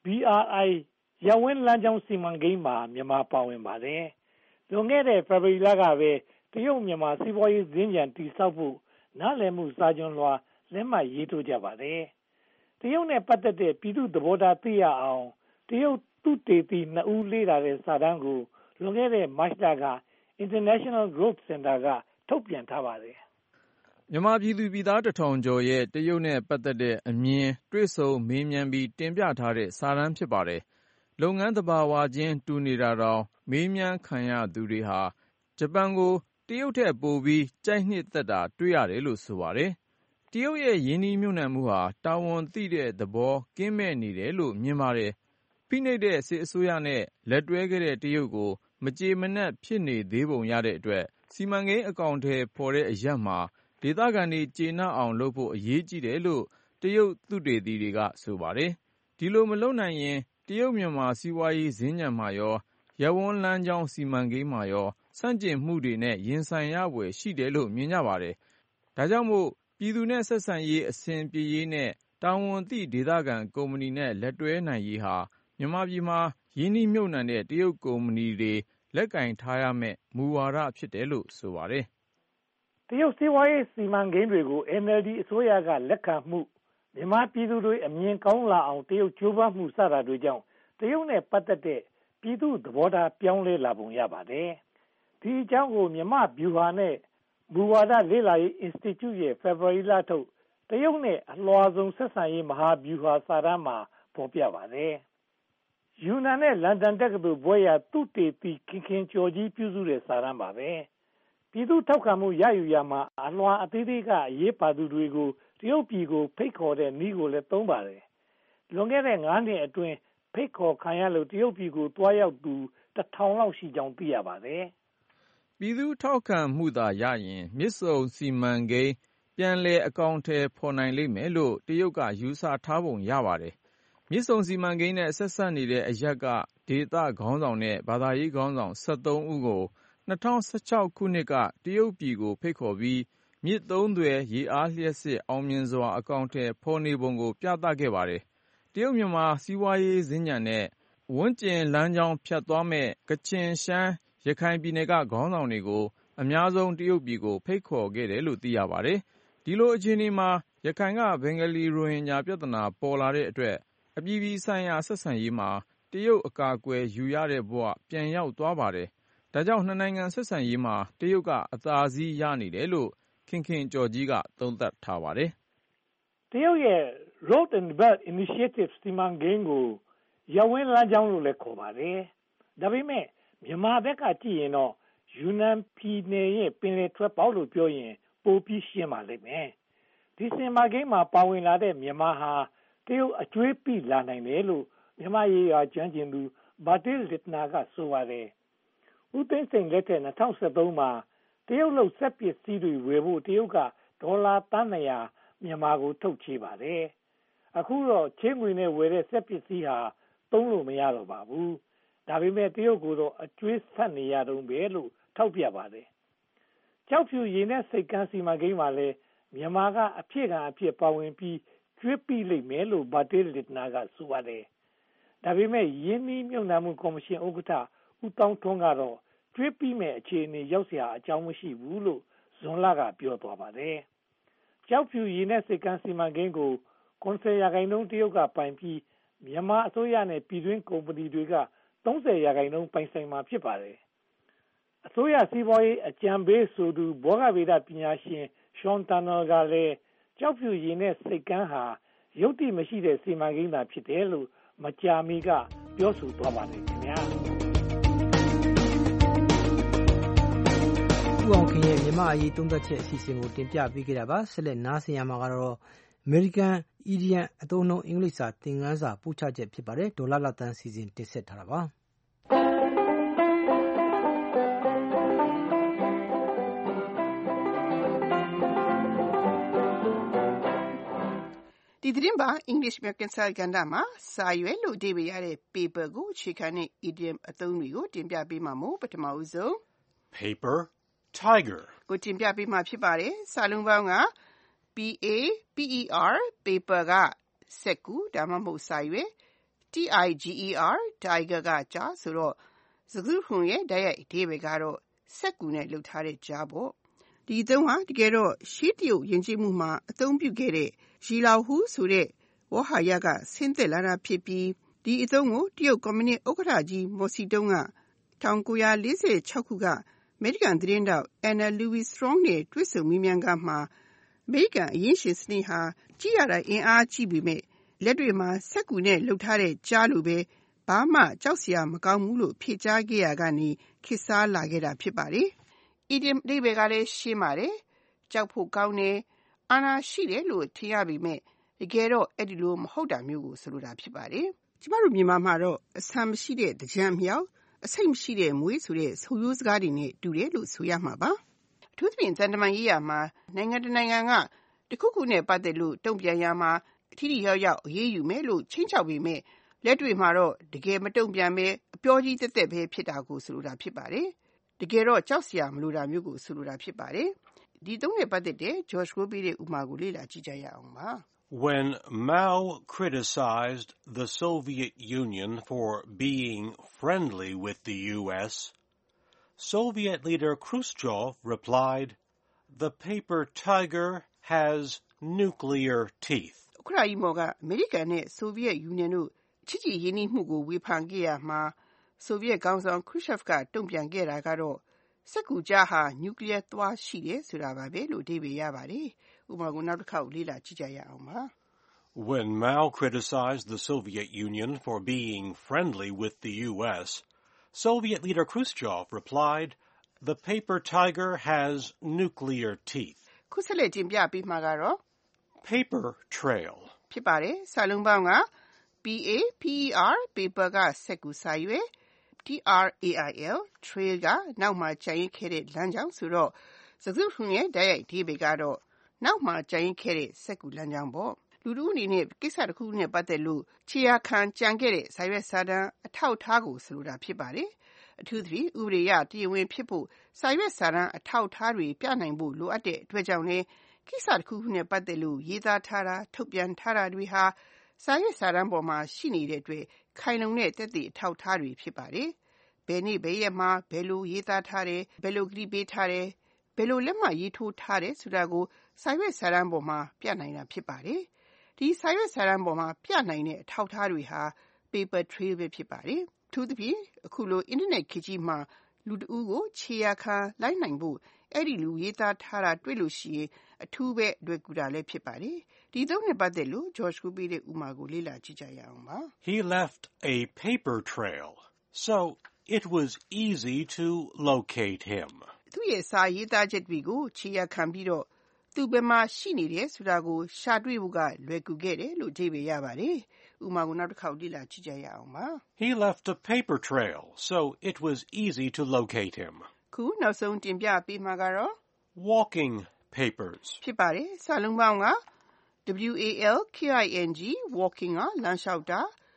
BRI ရပ်ဝန်းလမ်းကြောင်းစီမံကိန်းမှာမြန်မာပါဝင်ပါတယ်။လွန်ခဲ့တဲ့ဖေဖော်ဝါရီလကပဲတရုတ်မြန်မာစီးပွားရေးစင်္ကြန်တည်ဆောက်ဖို့နားလည်မှုစာချုပ်လွှာလက်မှတ်ရေးထိုးကြပါတယ်။တရုတ်နဲ့ပတ်သက်တဲ့ပြည်သူ့သဘောထားသိရအောင်တရုတ်သုတေသီ2ဦးလေ့လာတဲ့စာတမ်းကိုလွန်ခဲ့တဲ့မတ်လက International Growth Center ကထုတ်ပြန်ထားပါတယ်
။မြန်မာပြည်သူပြည်သား1000ကျော်ရဲ့တရုတ်နဲ့ပတ်သက်တဲ့အမြင်တွေ့ဆုံမေးမြန်းပြီးတင်ပြထားတဲ့စာတမ်းဖြစ်ပါတယ်။လုပ်ငန်းသဘာဝချင်းတူနေတာတောင်မေးမြန်းခံရသူတွေဟာဂျပန်ကိုတရုတ်ထက်ပိုပြီးကြိုက်နှစ်သက်တာတွေ့ရတယ်လို့ဆိုပါတယ်။တရုတ်ရဲ့ယင်းနှီးမြှုပ်နှံမှုဟာတာဝန်သိတဲ့သဘောကင်းမဲ့နေတယ်လို့မြင်ပါတယ်။ဖိနှိပ်တဲ့စစ်အစိုးရနဲ့လက်တွဲခဲ့တဲ့တရုတ်ကိုမကြေမနပ်ဖြစ်နေသေးပုံရတဲ့အတွက်စီမံကိန်းအကောင်အထည်ဖော်တဲ့အရပ်မှာဒေသခံတွေကျေနပ်အောင်လုပ်ဖို့အရေးကြီးတယ်လို့တရုတ်သုတေသီတွေကဆိုပါတယ်။ဒီလိုမလုပ်နိုင်ရင်တရုတ်မြန်မာစီးပွားရေးစင်္ကြန်မှာရောရပ်ဝန်းလမ်းကြောင်းစီမံကိန်းမှာရောဆန့်ကျင်မှုတွေနဲ့ရင်ဆိုင်ရဖွယ်ရှိတယ်လို့မြင်ကြပါတယ်။ဒါကြောင့်မို့ပြည်သူနဲ့ဆက်ဆံရေးအဆင်ပြေရေးနဲ့တာဝန်သိဒေသခံကုမ္ပဏီနဲ့လက်တွဲနိုင်ရေးဟာမြန်မာပြည်မှာရင်းနှီးမြှုပ်နှံတဲ့တရုတ်ကုမ္ပဏီတွေလက်ကင်ထားရမယ့်မူဝါဒဖြစ်တယ်လို့ဆိုပါတယ်
။တရုတ်စီးပွားရေးစီမံကိန်းတွေကို NLD အစိုးရကလက်ခံမှုမြန်မာပြည်သူတွေအမြင်ကောင်းလာအောင်တရုတ်ကြိုးပမ်းမှုစတာတွေကြောင့်တရုတ်နဲ့ပတ်သက်တဲ့ပြည်သူသဘောထားပြောင်းလဲလာပုံရပါတယ်။ဒီအကြောင်းကိုမြန်မာဗျူဟာနဲ့မူဝါဒလေ့လာရေး Institute ရဲ့ February လထုတ်တရုတ်နဲ့အလွှာဆုံးဆက်ဆံရေးမဟာဗျူဟာစာတမ်းမှာဖော်ပြပါတယ်။ယူနန်နဲ့လန်ဒန်တက္ကသိုလ်ဘွဲ့ရသုတေသီခင်ခင်ကျော်ကြီးပြုစုတဲ့စာတမ်းပါပဲ။ပြည်သူထောက်ခံမှုရယူရမှာအလွှာအသေးသေးကအရေးပါသူတွေကိုတရုတ်ပြည်ကိုဖိတ်ခေါ်တဲ့နည်းကိုလည်းသုံးပါတယ်။လွန်ခဲ့တဲ့9နှစ်အတွင်းဖိတ်ခေါ်ခံရလို့တရုတ်ပြည်ကိုတွားရောက်သူ1000လောက်ရှိကြောင်းသိရပါတယ်
။ပြည်သူထောက်ခံမှုသာရရင်မြစ်ဆုံစီမံကိန်းပြန်လည်အကောင်အထည်ဖော်နိုင်လိမ့်မယ်လို့တရုတ်ကယူဆထားပုံရပါတယ်။မြစ်ဆုံစီမံကိန်းနဲ့ဆက်စပ်နေတဲ့အရက်ကဒေသခေါင်းဆောင်နဲ့ဘာသာရေးခေါင်းဆောင်73ဦးကို2016ခုနှစ်ကတရုတ်ပြည်ကိုဖိတ်ခေါ်ပြီးမြစ်သုံးသွယ်ရေအားလျှပ်စစ်အောင်မြင်စွာအကောင်အထည်ဖော်နေပုံကိုပြသခဲ့ပါတယ်။တရုတ်မြန်မာစီးပွားရေးစင်္ကြန်နဲ့ဝန်းကျင်လမ်းကြောင်းဖြတ်သွားမဲ့ကချင်ရှမ်းရခိုင်ပြည်နယ်ကခေါင်းဆောင်တွေကိုအများဆုံးတရုတ်ပြည်ကိုဖိတ်ခေါ်ခဲ့တယ်လို့သိရပါတယ်။ဒီလိုအခြေအနေမှာရခိုင်ကဘင်္ဂလီရိုဟင်ဂျာပြဿနာပေါ်လာတဲ့အတွက်အပြည်ပြည်ဆိုင်ရာဆက်ဆံရေးမှာတရုတ်အကာအကွယ်ယူရတဲ့ဘဝပြန်ရောက်သွားပါတယ်။ဒါကြောင့်နှစ်နိုင်ငံဆက်ဆံရေးမှာတရုတ်ကအသာစီးရနေတယ်လို့ခင်ခင်ကျော်ကြီးကသုံးသပ်ထားပါတယ်
။တရုတ်ရဲ့ Road and Belt Initiative စီမံကိန်းကိုရပ်ဝန်းလမ်းကြောင်းလို့လည်းခေါ်ပါတယ်။ဒါပေမဲ့မြန်မာဘက်ကကြည့်ရင်တော့ယူနန်ပြည်နယ်ရဲ့ပင်လယ်ထွက်ပေါက်လို့ပြောရင်ပိုပြီးရှင်းပါလိမ့်မယ်။ဒီစီမံကိန်းမှာပါဝင်လာတဲ့မြန်မာဟာတရုတ်အကျွေးပိလာနိုင်တယ်လို့မြန်မာရေးရာကျွမ်းကျင်သူဘာတီလစ်နာကဆိုပါတယ်။ဦးသိန်းစိန်လက်ထက်2013မှာတရုတ်လုပ်စက်ပစ္စည်းတွေဝယ်ဖို့တရုတ်ကဒေါ်လာသန်း200မြန်မာကိုထုတ်ချေပါတယ်။အခုတော့ချင်းငွေနဲ့ဝယ်တဲ့စက်ပစ္စည်းဟာသုံးလို့မရတော့ပါဘူး။ဒါပေမဲ့တရုတ်ကတော့အကျွေးဆက်နေရတုံးပဲလို့ထောက်ပြပါတယ်။ကျောက်ဖြူရေနက်စိတ်ကမ်းစီမံကိန်းမှာလည်းမြန်မာကအဖြစ်ခံအဖြစ်ပါဝင်ပြီးကျွေးပိလိမ့်မယ်လို့ဘာတီလစ်နာကဆိုပါတယ်။ဒါပေမဲ့ယင်းနှီးမြှုပ်နှံမှုကော်မရှင်ဥက္ကဋ္ဌဦးတောင်းထွန်းကတော့ကျွေးပိမဲ့အခြေအနေရောက်เสียအကြောင်းမရှိဘူးလို့ဇွန်လကပြောသွားပါတယ်။ကျောက်ဖြူရေနက်စိတ်ကမ်းစီမံကိန်းကို90%တရုတ်ကပိုင်ပြီးမြန်မာအစိုးရနဲ့ပြည်တွင်းကုမ္ပဏီတွေက30%ပိုင်ဆိုင်မှာဖြစ်ပါတယ်။အစိုးရစီးပွားရေးအကြံပေးဆိုသူဘောဂဗေဒပညာရှင်ရှွန်တန်နယ်ကလည်းကျောက်ဖြူရေနက်စိတ်ကမ်းဟာရုပ်တည်မရှိတဲ့စီမံကိန်းသာဖြစ်တယ်လို့မကြာမီကပြောဆိုသွားပါတယ်ခင်ဗျာ။
ဦးအောင်ခင်ရဲ့မြန်မာအရေးသုံးသပ်ချက်အစီအစဉ်ကိုတင်ပြပေးခဲ့တာပါ။ဆက်လက်နားဆင်ရမှာကတော့အမေရိကန်အီဒီယံအသုံးအနှုန်းအင်္ဂလိပ်စာသင်ခန်းစာပို့ချချက်ဖြစ်ပါတယ်။ဒေါ်လာလတန်းစီစဉ်တင်ဆက်ထားတာပါ။
ဒီသတင်းပါအင်္ဂလိပ်မြတ်ကင်ဆာကန်တာမှာစာရွက်လို့အဓိပ္ပာယ်ရတဲ့ paper ကိုအခြေခံတဲ့ idiom အသုံးတွေကိုတင်ပြပေးမှာမို့ပထမဦးဆုံး
paper tiger
ကိုတင်ပြပေးမှာဖြစ်ပါတယ်စာလုံးပေါင်းက paper paper ကစက္ကူဒါမှမဟုတ်စာရွက် tiger tiger ကကြားဆိုတော့စကားခုံရဲ့တိုက်ရိုက်အဓိပ္ပာယ်ကတော့စက္ကူနဲ့လုပ်ထားတဲ့ကြားပေါ့ဒီအသုံးဟာတကယ်တော့ရှေးတရုတ်ယဉ်ကျေးမှုမှာအသုံးပြုခဲ့တဲ့ရီလောက်ဟူဆိုတဲ့ဝါဟာရကဆင်းသက်လာတာဖြစ်ပြီးဒီအသုံးကိုတရုတ်ကွန်မြူနစ်ဥက္ကဋ္ဌကြီးမော်စီတုံးက1946ခုကအမေရိကန်သတင်းတောက် Anna Louise Strong နဲ့တွေ့ဆုံမေးမြန်းခန်းမှာအမေရိကန်အရင်းရှင်စနစ်ဟာကြည့်ရတာအင်အားကြီးပေမဲ့လက်တွေမှာစက္ကူနဲ့လှုပ်ထားတဲ့ကြားလိုပဲဘာမှကြောက်စရာမကောင်းဘူးလို့ဖြေကြားခဲ့ရကနေခေတ်စားလာခဲ့တာဖြစ်ပါတယ်။ idiom အဓိပ္ပာယ်ကလည်းရှင်းပါတယ်။ကြောက်ဖို့ကောင်းတယ်အာဏာရှိတယ်လို့ထင်ရပေမဲ့တကယ်တော့အဲ့ဒီလိုမဟုတ်တာမျိုးကိုဆိုလိုတာဖြစ်ပါတယ်။ကျမတို့မြန်မာမှာတော့အဆန်မရှိတဲ့တကြံမြောက်အစိတ်မရှိတဲ့မွေးဆိုတဲ့ဆိုရိုးစကားတွေနဲ့တူတယ်လို့ဆိုရမှာပါ။အထူးသဖြင့်သံတမန်ရေးရာမှာနိုင်ငံတနိုင်ငံကတခုခုနဲ့ပတ်သက်လို့တုံ့ပြန်ရမှာအထီးထီရောက်ရောက်အရေးယူမယ်လို့ချင်းချောက်ပေမဲ့လက်တွေ့မှာတော့တကယ်မတုံ့ပြန်ပဲအပြောကြီးတက်တက်ပဲဖြစ်တာကိုဆိုလိုတာဖြစ်ပါတယ်။တကယ်တော့ကြောက်စရာမလိုတာမျိုးကိုဆိုလိုတာဖြစ်ပါတယ်ဒီသုံးနဲ့ပတ်သက်တဲ့ George ကိုပေးတဲ့ဥပမာကိုလေ့လာကြည့်ကြရအောင်ပါ။
When Mao criticized the Soviet Union for being friendly with the U.S., Soviet leader Khrushchev replied, "The paper tiger has nuclear teeth."
ခုနကမော်ကအမေရိကန်နဲ့ဆိုဗီယက်ယူနီယံတို့ချစ်ကြည်ရင်းနှီးမှုကိုဝေဖန်ခဲ့ရမှာဆိုဗီယက်ကောင်ဆောင် Khrushchev ကတုံ့ပြန်ခဲ့တာကတော့စက္ကူကြားဟာနျူကလ িয়ার သွားရှိတယ်ဆိုတာပါပဲလို့အဓိပ္ပာယ်ရပါတယ်။ဥပမာကိုနောက်တစ်ခေါက်လေ့လာကြည့်ကြရအောင်ပါ။
When Mao criticized the Soviet Union for being friendly with the U.S., Soviet leader Khrushchev replied, "The paper tiger has nuclear teeth."
ခုဆက်လက်တင်ပြပေးမှာကတော့
paper trail
ဖြစ်ပါတယ်။စာလုံးပေါင်းက PAPER paper ကစက္ကူစာရွက် TRAIL trail ကနောက်မှကျန်ရစ်ခဲ့တဲ့လမ်းကြောင်းဆိုတော့စကားစုရဲ့တိုက်ရိုက်အဓိပ္ပာယ်ကတော့နောက်မှကျန်ရစ်ခဲ့တဲ့စက္ကူလမ်းကြောင်းပေါ့။လူတို့အနေနဲ့ကိစ္စတစ်ခုနဲ့ပတ်သက်လို့ခြေရာခံကြံခဲ့တဲ့စာရွက်စာတမ်းအထောက်အထားကိုဆိုလိုတာဖြစ်ပါတယ်။အထူးသဖြင့်ဥပဒေအရတရားဝင်ဖြစ်ဖို့စာရွက်စာတမ်းအထောက်အထားတွေပြနိုင်ဖို့လိုအပ်တဲ့အတွက်ကြောင့်လည်းကိစ္စတစ်ခုနဲ့ပတ်သက်လို့ရေးသားထားတာထုတ်ပြန်ထားတာတွေဟာစာရွက်စာတမ်းပေါ်မှာရှိနေတဲ့အတွက်ခိုင်လုံတဲ့သက်သေအထောက်အထားတွေဖြစ်ပါတယ်။ဘယ်နေ့ဘယ်ရက်မှာဘယ်လိုရေးသားထားတယ်ဘယ်လိုကတိပေးထားတယ်ဘယ်လိုလက်မှတ်ရေးထိုးထားတယ်ဆိုတာကိုစာရွက်စာတမ်းပေါ်မှာပြနိုင်တာဖြစ်ပါတယ်။ဒီစာရွက်စာတမ်းပေါ်မှာပြနိုင်တဲ့အထောက်အထားတွေဟာ paper trail ပဲဖြစ်ပါတယ်။ထို့သဖြင့်အခုလိုအင်တာနက်ခေတ်ကြီးမှာလူတဦးကိုခြေရာခံလိုက်နိုင်ဖို့အဲ့ဒီလူရေးသားထားတာတွေ့လို့ရှိရင်အထူးပဲအတွေ့အကြုံလည်းဖြစ်ပါတယ်။ဒီသုံးနဲ့ပတ်သက်လို့ George ကိုပေးတဲ့ဥပမာကိုလေ့လာကြည့်ကြရအောင်ပါ။
He left a paper trail, so it was easy to locate him.
သူရဲ့စာရေးသားချက်တွေကိုခြေရာခံပြီးတော့သူဘယ်မှာရှိနေတယ်ဆိုတာကိုရှာတွေ့ဖို့ကလွယ်ကူခဲ့တယ်လို့အဓိပ္ပာယ်ရပါတယ်။ဥပမာကိုနောက်တစ်ခေါက်လေ့လာကြည့်ကြရအောင်ပါ။
He left a paper trail, so it was easy to locate him.
ခုနောက်ဆုံးတင်ပြပေးမှာကတော့
walking papers
ဖြစ်ပါတယ်။စာလုံးပေါင်းက WALKING walking ကလမ်းလျှောက်တာ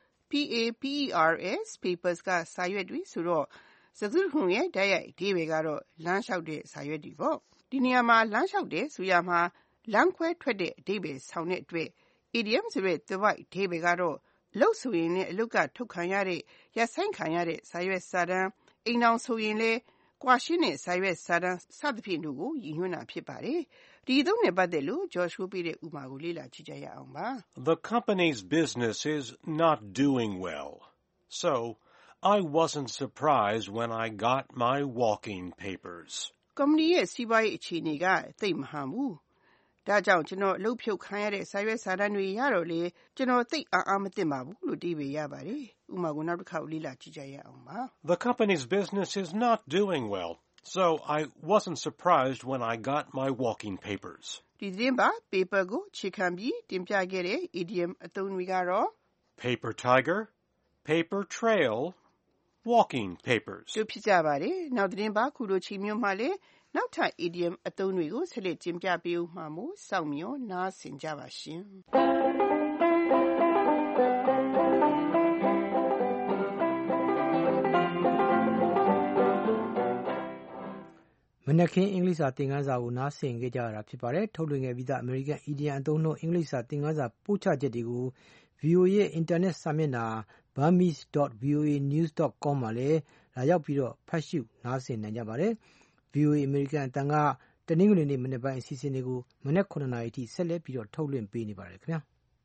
PAPERS papers ကစာရွက်တွေဆိုတော့စကားစုရဲ့တိုက်ရိုက်အဓိပ္ပာယ်ကတော့လမ်းလျှောက်တဲ့စာရွက်တွေပေါ့။ဒီနေရာမှာလမ်းလျှောက်တဲ့ဆိုရမှာလမ်းခွဲထွက်တဲ့အဓိပ္ပာယ်ဆောင်တဲ့အတွက် idiom ဆိုတဲ့သွယ်ဝိုက်အဓိပ္ပာယ်ကတော့အလုပ်ဆိုရင်လည်းအလုပ်ကထုတ်ခံရတဲ့ရပ်ဆိုင်းခံရတဲ့စာရွက်စာတမ်းအိမ်အောင်ဆိုရင်လည်းကွာရှင်းတဲ့စာရွက်စာတမ်းစသဖြင့်တို့ကိုရည်ညွှန်းတာဖြစ်ပါတယ်။ဒီသုံးနဲ့ပတ်သက်လို့ George ကိုပေးတဲ့ဥပမာကိုလေ့လာကြည့်ကြရအောင်ပါ။
The company's business is not doing well, so I wasn't surprised when I got my walking papers.
ကုမ္ပဏီရဲ့စီးပွားရေးအခြေအနေကသိပ်မဟန်ဘူး။ဒါကြောင့်ကျွန်တော်အလုပ်ဖြုတ်ခံရတဲ့စာရွက်စာတမ်းတွေရတော့လေကျွန်တော်သိပ်အားမသင့်ပါဘူးလို့အဓိပ္ပာယ်ရပါတယ်။ဥပမာကိုနောက်တစ်ခါလေ့လာကြည့်ကြရအောင်ပါ။
The company's business is not doing well, so I wasn't surprised when I got my walking papers.
ဒီသတင်းပါ paper ကိုခြေခံပြီးတင်ပြခဲ့တဲ့ idiom အသုံးတွေကတော့
paper tiger, paper trail, walking papers.
တို့ဖြစ်ကြပါတယ်။နောက်သတင်းပါခုလိုချီမျိုးမှလည်းနောက်ထပ် idiom အသုံးတွေကိုဆက်လက်တင်ပြပေးဦးမှာမို့စောင့်မျှော်နားဆင်ကြပါရှင်။
မနက်ခင်းအင်္ဂလိပ်စာသင်ခန်းစာကိုနားဆင်ခဲ့ကြရတာဖြစ်ပါတယ်။ထုတ်လွှင့်ခဲ့ပြီးသား American Idiom အသုံးနှုန်းအင်္ဂလိပ်စာသင်ခန်းစာပို့ချချက်တွေကို VOA ရဲ့ Internet စာမျက်နှာ burmese.voanews.com မှာလည်းလာရောက်ပြီးတော့ဖတ်ရှုနားဆင်နိုင်ကြပါတယ်။ VOA American အတန်ကတနင်္ဂနွေနေ့မနက်ပိုင်းအစီအစဉ်တွေကိုမနက် 9 နာရီအထိဆက်လက်ပြီးတော့ထုတ်လွှင့်ပေးနေပါတယ်ခင်ဗျာ။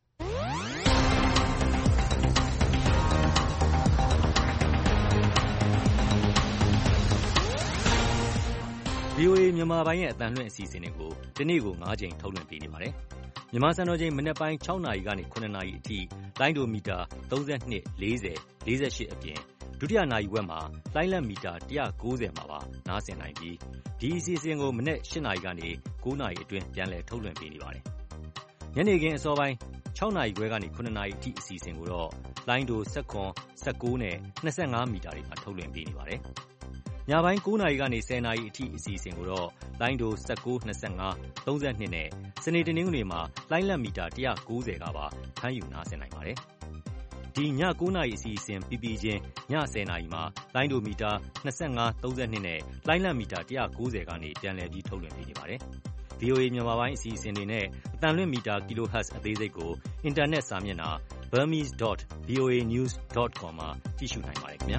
VOA မြန်မာပိုင်းရဲ့အသံလွှင့်အစီအစဉ်တွေကိုဒီနေ့ကို9ချိန်ထုတ်လွှင့်ပေးနေပါတယ်။မြန်မာစံတော်ချိန်မနက်ပိုင်း6နာရီကနေ9နာရီအထိလိုင်းဒိုမီတာ32 40 48အပြင်ဒုတိယနာရီဝက်မှာလိုင်းလက်မီတာ190မှာပါနားဆင်နိုင်ပြီးဒီအစီအစဉ်ကိုမနက်8နာရီကနေ9နာရီအတွင်းပြန်လည်ထုတ်လွှင့်ပေးနေပါတယ်။ညနေခင်းအစောပိုင်း6နာရီခွဲကနေ9နာရီအထိအစီအစဉ်ကိုတော့လိုင်းဒို19 19နဲ့25မီတာတွေမှာထုတ်လွှင့်ပေးနေပါတယ်။ညပိုင်း9နာရီကနေ10နာရီအထိအစီအစဉ်ကိုတော့လိုင်းဒို19 25 32နဲ့စနေတနင်္ဂနွေမှာလိုင်းလက်မီတာ190ကပါဖမ်းယူနားဆင်နိုင်ပါတယ်။ဒီည9နာရီအစီအစဉ်ပြီးပြီးချင်းည10နာရီမှာလိုင်းဒိုမီတာ25 32နဲ့လိုင်းလက်မီတာ190ကနေပြန်လည်ပြီးထုတ်လွှင့်ပေးနေပါတယ်။ VOA မြန်မာပိုင်းအစီအစဉ်တွေနဲ့အသံလွှင့်မီတာ kilohertz အသေးစိတ်ကိုအင်တာနက်စာမျက်နှာ burmese.voanews.com မှာကြည့်ရှုနိုင်ပါတယ်ခင်ဗျာ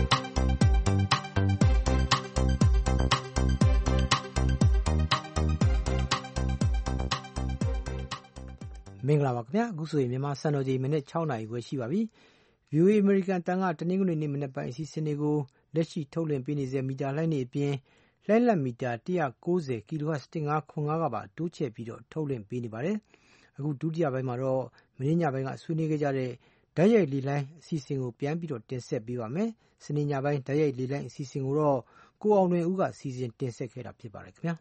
မင်္ဂလာပါခင်ဗျာအခုဆိုရင်မြန်မာစံတော်ချိန်မိနစ်6နာရီခွဲရှိပါပြီ VOA American တန်ကတနင်္ဂနွေနေ့မနက်ပိုင်းအစီအစဉ်တွေကိုလက်ရှိထုတ်လွှင့်ပေးနေတဲ့မီတာလှိုင်းတွေအပြင်လှိုင်းလက်မီတာ190 kHz 1505ကပါတိုးချဲ့ပြီးတော့ထုတ်လွှင့်ပေးနေပါတယ်အခုဒုတိယပိုင်းမှာတော့မင်းညပိုင်းကဆွေးနွေးခဲ့ကြတဲ့ဓာတ်ရိုက်လေလိုင်းအစီအစဉ်ကိုပြန်ပြီးတော့တင်ဆက်ပေးပါမယ်စနေညပိုင်းဓာတ်ရိုက်လေလိုင်းအစီအစဉ်ကိုတော့ကိုအောင်လွင်ဦးကစီစဉ်တင်ဆက်ခဲ့တာဖြစ်ပါတယ်ခင်ဗျာ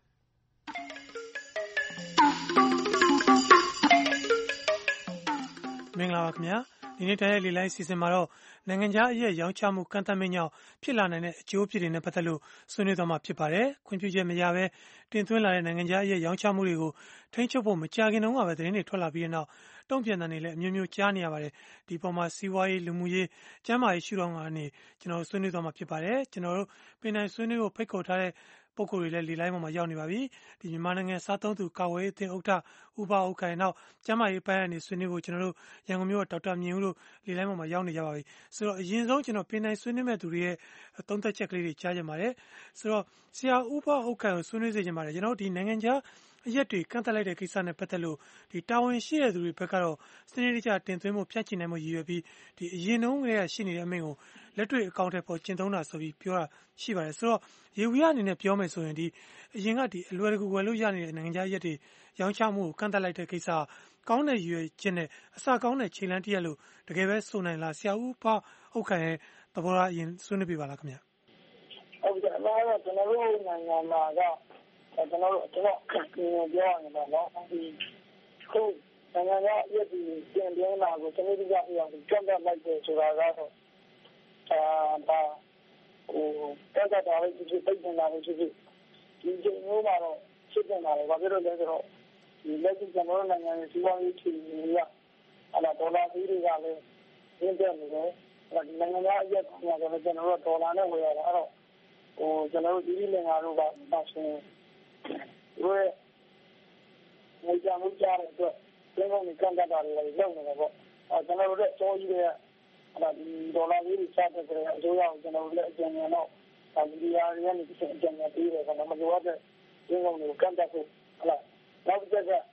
မင်္ဂလာပါခင်ဗျာဒီနေ့တိုင်းလေလိုင်းစီစဉ်မှာတော့နိုင်ငံခြားအရေးရောင်းချမှုကန့်သတ်မိန့်ကြောင့်ဖြစ်လာနိုင်တဲ့အကျိုးဖြစ်တွေနဲ့ပတ်သက်လို့ဆွေးနွေးသွားမှာဖြစ်ပါတယ်ခွင့်ပြုချက်မရဘဲတင်သွင်းလာတဲ့နိုင်ငံခြားအရေးရောင်းချမှုတွေကိုထိန်းချုပ်ဖို့မကြာခင်တုန်းကပဲသတင်းတွေထွက်လာပြီးတဲ့နောက်တုံ့ပြန်တဲ့နေလဲအမျိုးမျိုးကြားနေရပါတယ်ဒီပေါ်မှာစီးပွားရေးလူမှုရေးကျန်းမာရေးရှုထောင့်ကနေကျွန်တော်ဆွေးနွေးသွားမှာဖြစ်ပါတယ်ကျွန်တော်တို့ပင်တိုင်းဆွေးနွေးဖို့ဖိတ်ခေါ်ထားတဲ့ပုဂ္ဂိုလ်တွေလည်းလေလိုင်းပေါ်မှာရောက်နေပါပြီဒီမြန်မာနိုင်ငံစားသုံးသူကာဝေးအသင်းဥက္ကဋ္ဌဥပဥက္ကဋ္ဌနောက်ကျန်းမာရေးပိုင်းကနေဆွေးနွေးဖို့ကျွန်တော်တို့ရန်ကုန်မြို့ဒေါက်တာမြင့်ဦးတို့လေလိုင်းပေါ်မှာရောက်နေကြပါပြီဆိုတော့အရင်ဆုံးကျွန်တော်ပင်တိုင်းဆွေးနွေးမဲ့သူတွေရဲ့သုံးသပ်ချက်ကလေးတွေကြားကြပါတယ်ဆိုတော့ဆရာဥပဥက္ကဋ္ဌကိုဆွေးနွေးစေချင်ပါတယ်ကျွန်တော်တို့ဒီနိုင်ငံခြားအရက်တွေကန့်သတ်လိုက်တဲ့ကိစ္စနဲ့ပတ်သက်လို့ဒီတာဝန်ရှိတဲ့သူတွေဘက်ကတော့စနစ်တကျတင်သွင်းမှုဖြန့်ချိနိုင်မှုရည်ရွယ်ပြီးဒီအရင်တုန်းကရှိနေတဲ့အမိန့်ကိုလက်တွေ့အကောင့်ထဲပေါ်ကျင့်သုံးတာဆိုပြီးပြောတာရှိပါတယ်ဆိုတော့ရေဝီရအနေနဲ့ပြောမယ်ဆိုရင်ဒီအရင်ကဒီအလွယ်တကူဝယ်လို့ရနေတဲ့နိုင်ငံခြားရက်တွေရောင်းချမှုကိုကန့်သတ်လိုက်တဲ့ကိစ္စကောင်းတဲ့ရည်ရွယ်ချက်နဲ့အစကောင်းတဲ့ခြေလှမ်းတရက်လို့တကယ်ပဲဆိုနိုင်လားဆရာဦးဖောက်ဟုတ်ခိုင်ရဲ့သဘောထားအရင်ဆွေးနွေးပြပါလားခင်ဗျ
ဟုတ်ကဲ့အဲ့တော့ကျွန်တော်တို့နိုင်ငံမှာကကျွန်တော်ပြောရရင်တော့ဒီခုနိုင်ငံရဲ့ရည်တည်တင်ပြလာကိုကျွန်တော်တို့ကပြောင်းကန့်သတ်လိုက်တယ်ဆိုတာကတော့ဒါကတားလေးဖြစ်ပိတ်နေတာဖြစ်ဖြစ်ဒီကျမျိုးမှာတော့ဖြစ်နေတာလေဘာဖြစ်လို့လဲဆိုတော့ဒီလက်ရှိကျွန်တော်တို့နိုင်ငံရဲ့စီးပွားရေးခြေအနေကဒေါ်လာဈေးတွေကလည်းရင်းတက်နေတယ်ဒီနိုင်ငံရဲ့အရက်ကောင်ကလည်းကျွန်တော်တို့ဒေါ်လာနဲ့ဝယ်ရတာအဲ့တော့ကျွန်တော်တို့ဒီလင်္ကာတို့ကပါရှင်တို့ရဲ့ငွေကြေးမှုကြားတဲ့အတွက်ဒီကောင်ကန့်တတ်တာတွေလုပ်နေတယ်ပေါ့ကျွန်တော်တို့ရဲ့စိုးကြီးတဲ့ဒီဒေါ်လာကြီးတွေစတဲ့ကြတဲ့အစိုးရကိုကျွန်တော်တို့လည်းအကျဉ်းချုပ်တော့ဒီနေရာတွေကနေအကျဉ်းချုပ်ပေးတယ်ဆိုတော့မလိုအပ်တဲ့ဒီကောင်ကိုကန့်တတ်ဖို့နောက်တစ်ချက်က